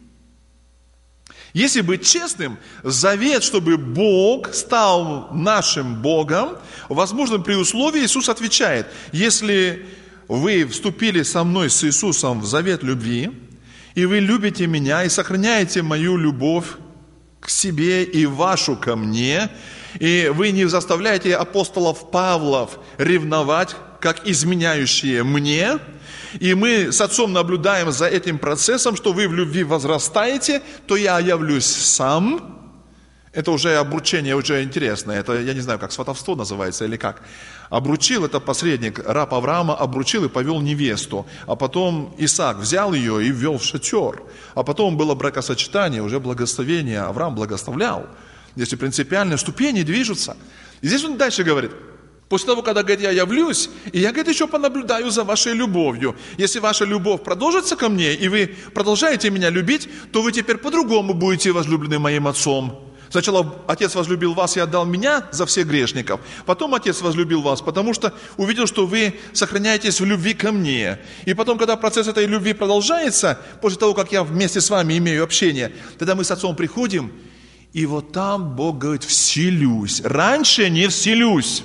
Если быть честным, завет, чтобы Бог стал нашим Богом, возможно, при условии, Иисус отвечает: если вы вступили со мной, с Иисусом, в завет любви, и вы любите меня, и сохраняете мою любовь к себе и вашу ко мне, и вы не заставляете апостолов Павлов ревновать, как изменяющие мне, и мы с Отцом наблюдаем за этим процессом, что вы в любви возрастаете, то я явлюсь сам. Это уже обручение, уже интересное. Это, я не знаю, как сватовство называется или как. Обручил, это посредник, раб Авраама обручил и повел невесту. А потом Исаак взял ее и ввел в шатер. А потом было бракосочетание, уже благословение. Авраам благословлял. Если принципиальные ступени движутся. И здесь он дальше говорит: после того, когда, говорит, я явлюсь, и я, говорит, еще понаблюдаю за вашей любовью. Если ваша любовь продолжится ко мне, и вы продолжаете меня любить, то вы теперь по-другому будете возлюблены моим Отцом. Сначала Отец возлюбил вас и отдал меня за всех грешников. Потом Отец возлюбил вас, потому что увидел, что вы сохраняетесь в любви ко мне. И потом, когда процесс этой любви продолжается, после того, как я вместе с вами имею общение, тогда мы с Отцом приходим, и вот там Бог говорит: вселюсь. Раньше не вселюсь.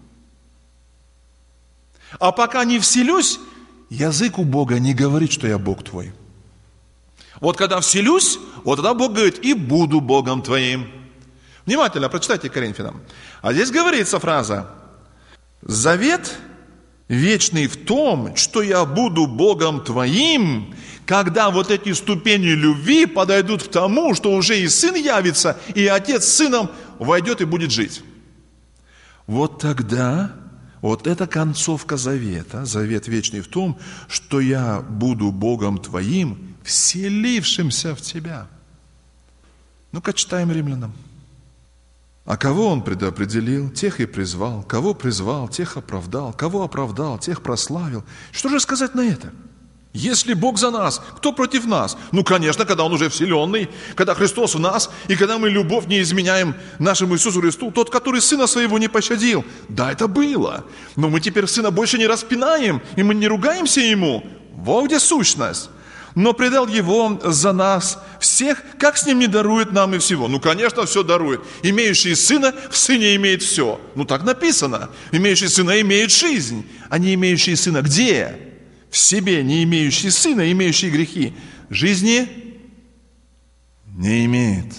А пока не вселюсь, язык у Бога не говорит, что я Бог твой. Вот когда вселюсь, вот тогда Бог говорит: и буду Богом твоим. Внимательно прочитайте Коринфянам. А здесь говорится фраза: завет вечный в том, что я буду Богом твоим, когда вот эти ступени любви подойдут к тому, что уже и Сын явится, и Отец с Сыном войдет и будет жить. Вот тогда... Вот это концовка завета. Завет вечный в том, что я буду Богом твоим, вселившимся в тебя. Ну-ка читаем Римлянам. А кого он предопределил, тех и призвал. Кого призвал, тех оправдал. Кого оправдал, тех прославил. Что же сказать на это? Если Бог за нас, кто против нас? Ну, конечно, когда Он уже вселенный, когда Христос в нас, и когда мы любовь не изменяем нашему Иисусу Христу, тот, который Сына Своего не пощадил. Да, это было. Но мы теперь Сына больше не распинаем, и мы не ругаемся Ему. Вот где сущность. Но предал Его за нас всех, как с Ним не дарует нам и всего? Ну, конечно, все дарует. Имеющий Сына в Сыне имеет все. Ну, так написано. Имеющий Сына имеет жизнь, а не имеющий Сына где? В себе, не имеющий Сына, имеющий грехи, жизни не имеет.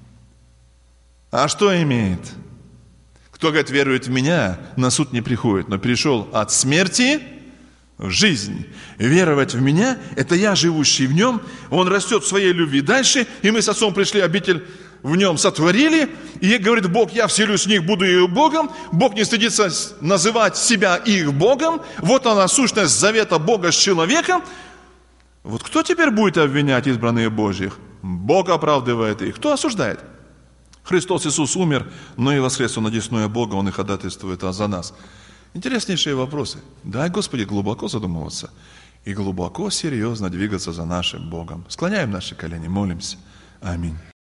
А что имеет? Кто, говорит, верует в Меня, на суд не приходит, но перешел от смерти в жизнь. Веровать в Меня – это я, живущий в Нем, Он растет в своей любви дальше, и мы с Отцом пришли, обитель в Нем сотворили, и говорит Бог: я вселюсь в них, буду их Богом. Бог не стыдится называть себя их Богом. Вот она сущность завета Бога с человеком. Вот кто теперь будет обвинять избранных Божьих? Бог оправдывает их. Кто осуждает? Христос Иисус умер, но и воскрес Он одесную Бога, Он и ходатайствует за нас. Интереснейшие вопросы. Дай, Господи, глубоко задумываться и глубоко, серьезно двигаться за нашим Богом. Склоняем наши колени, молимся. Аминь.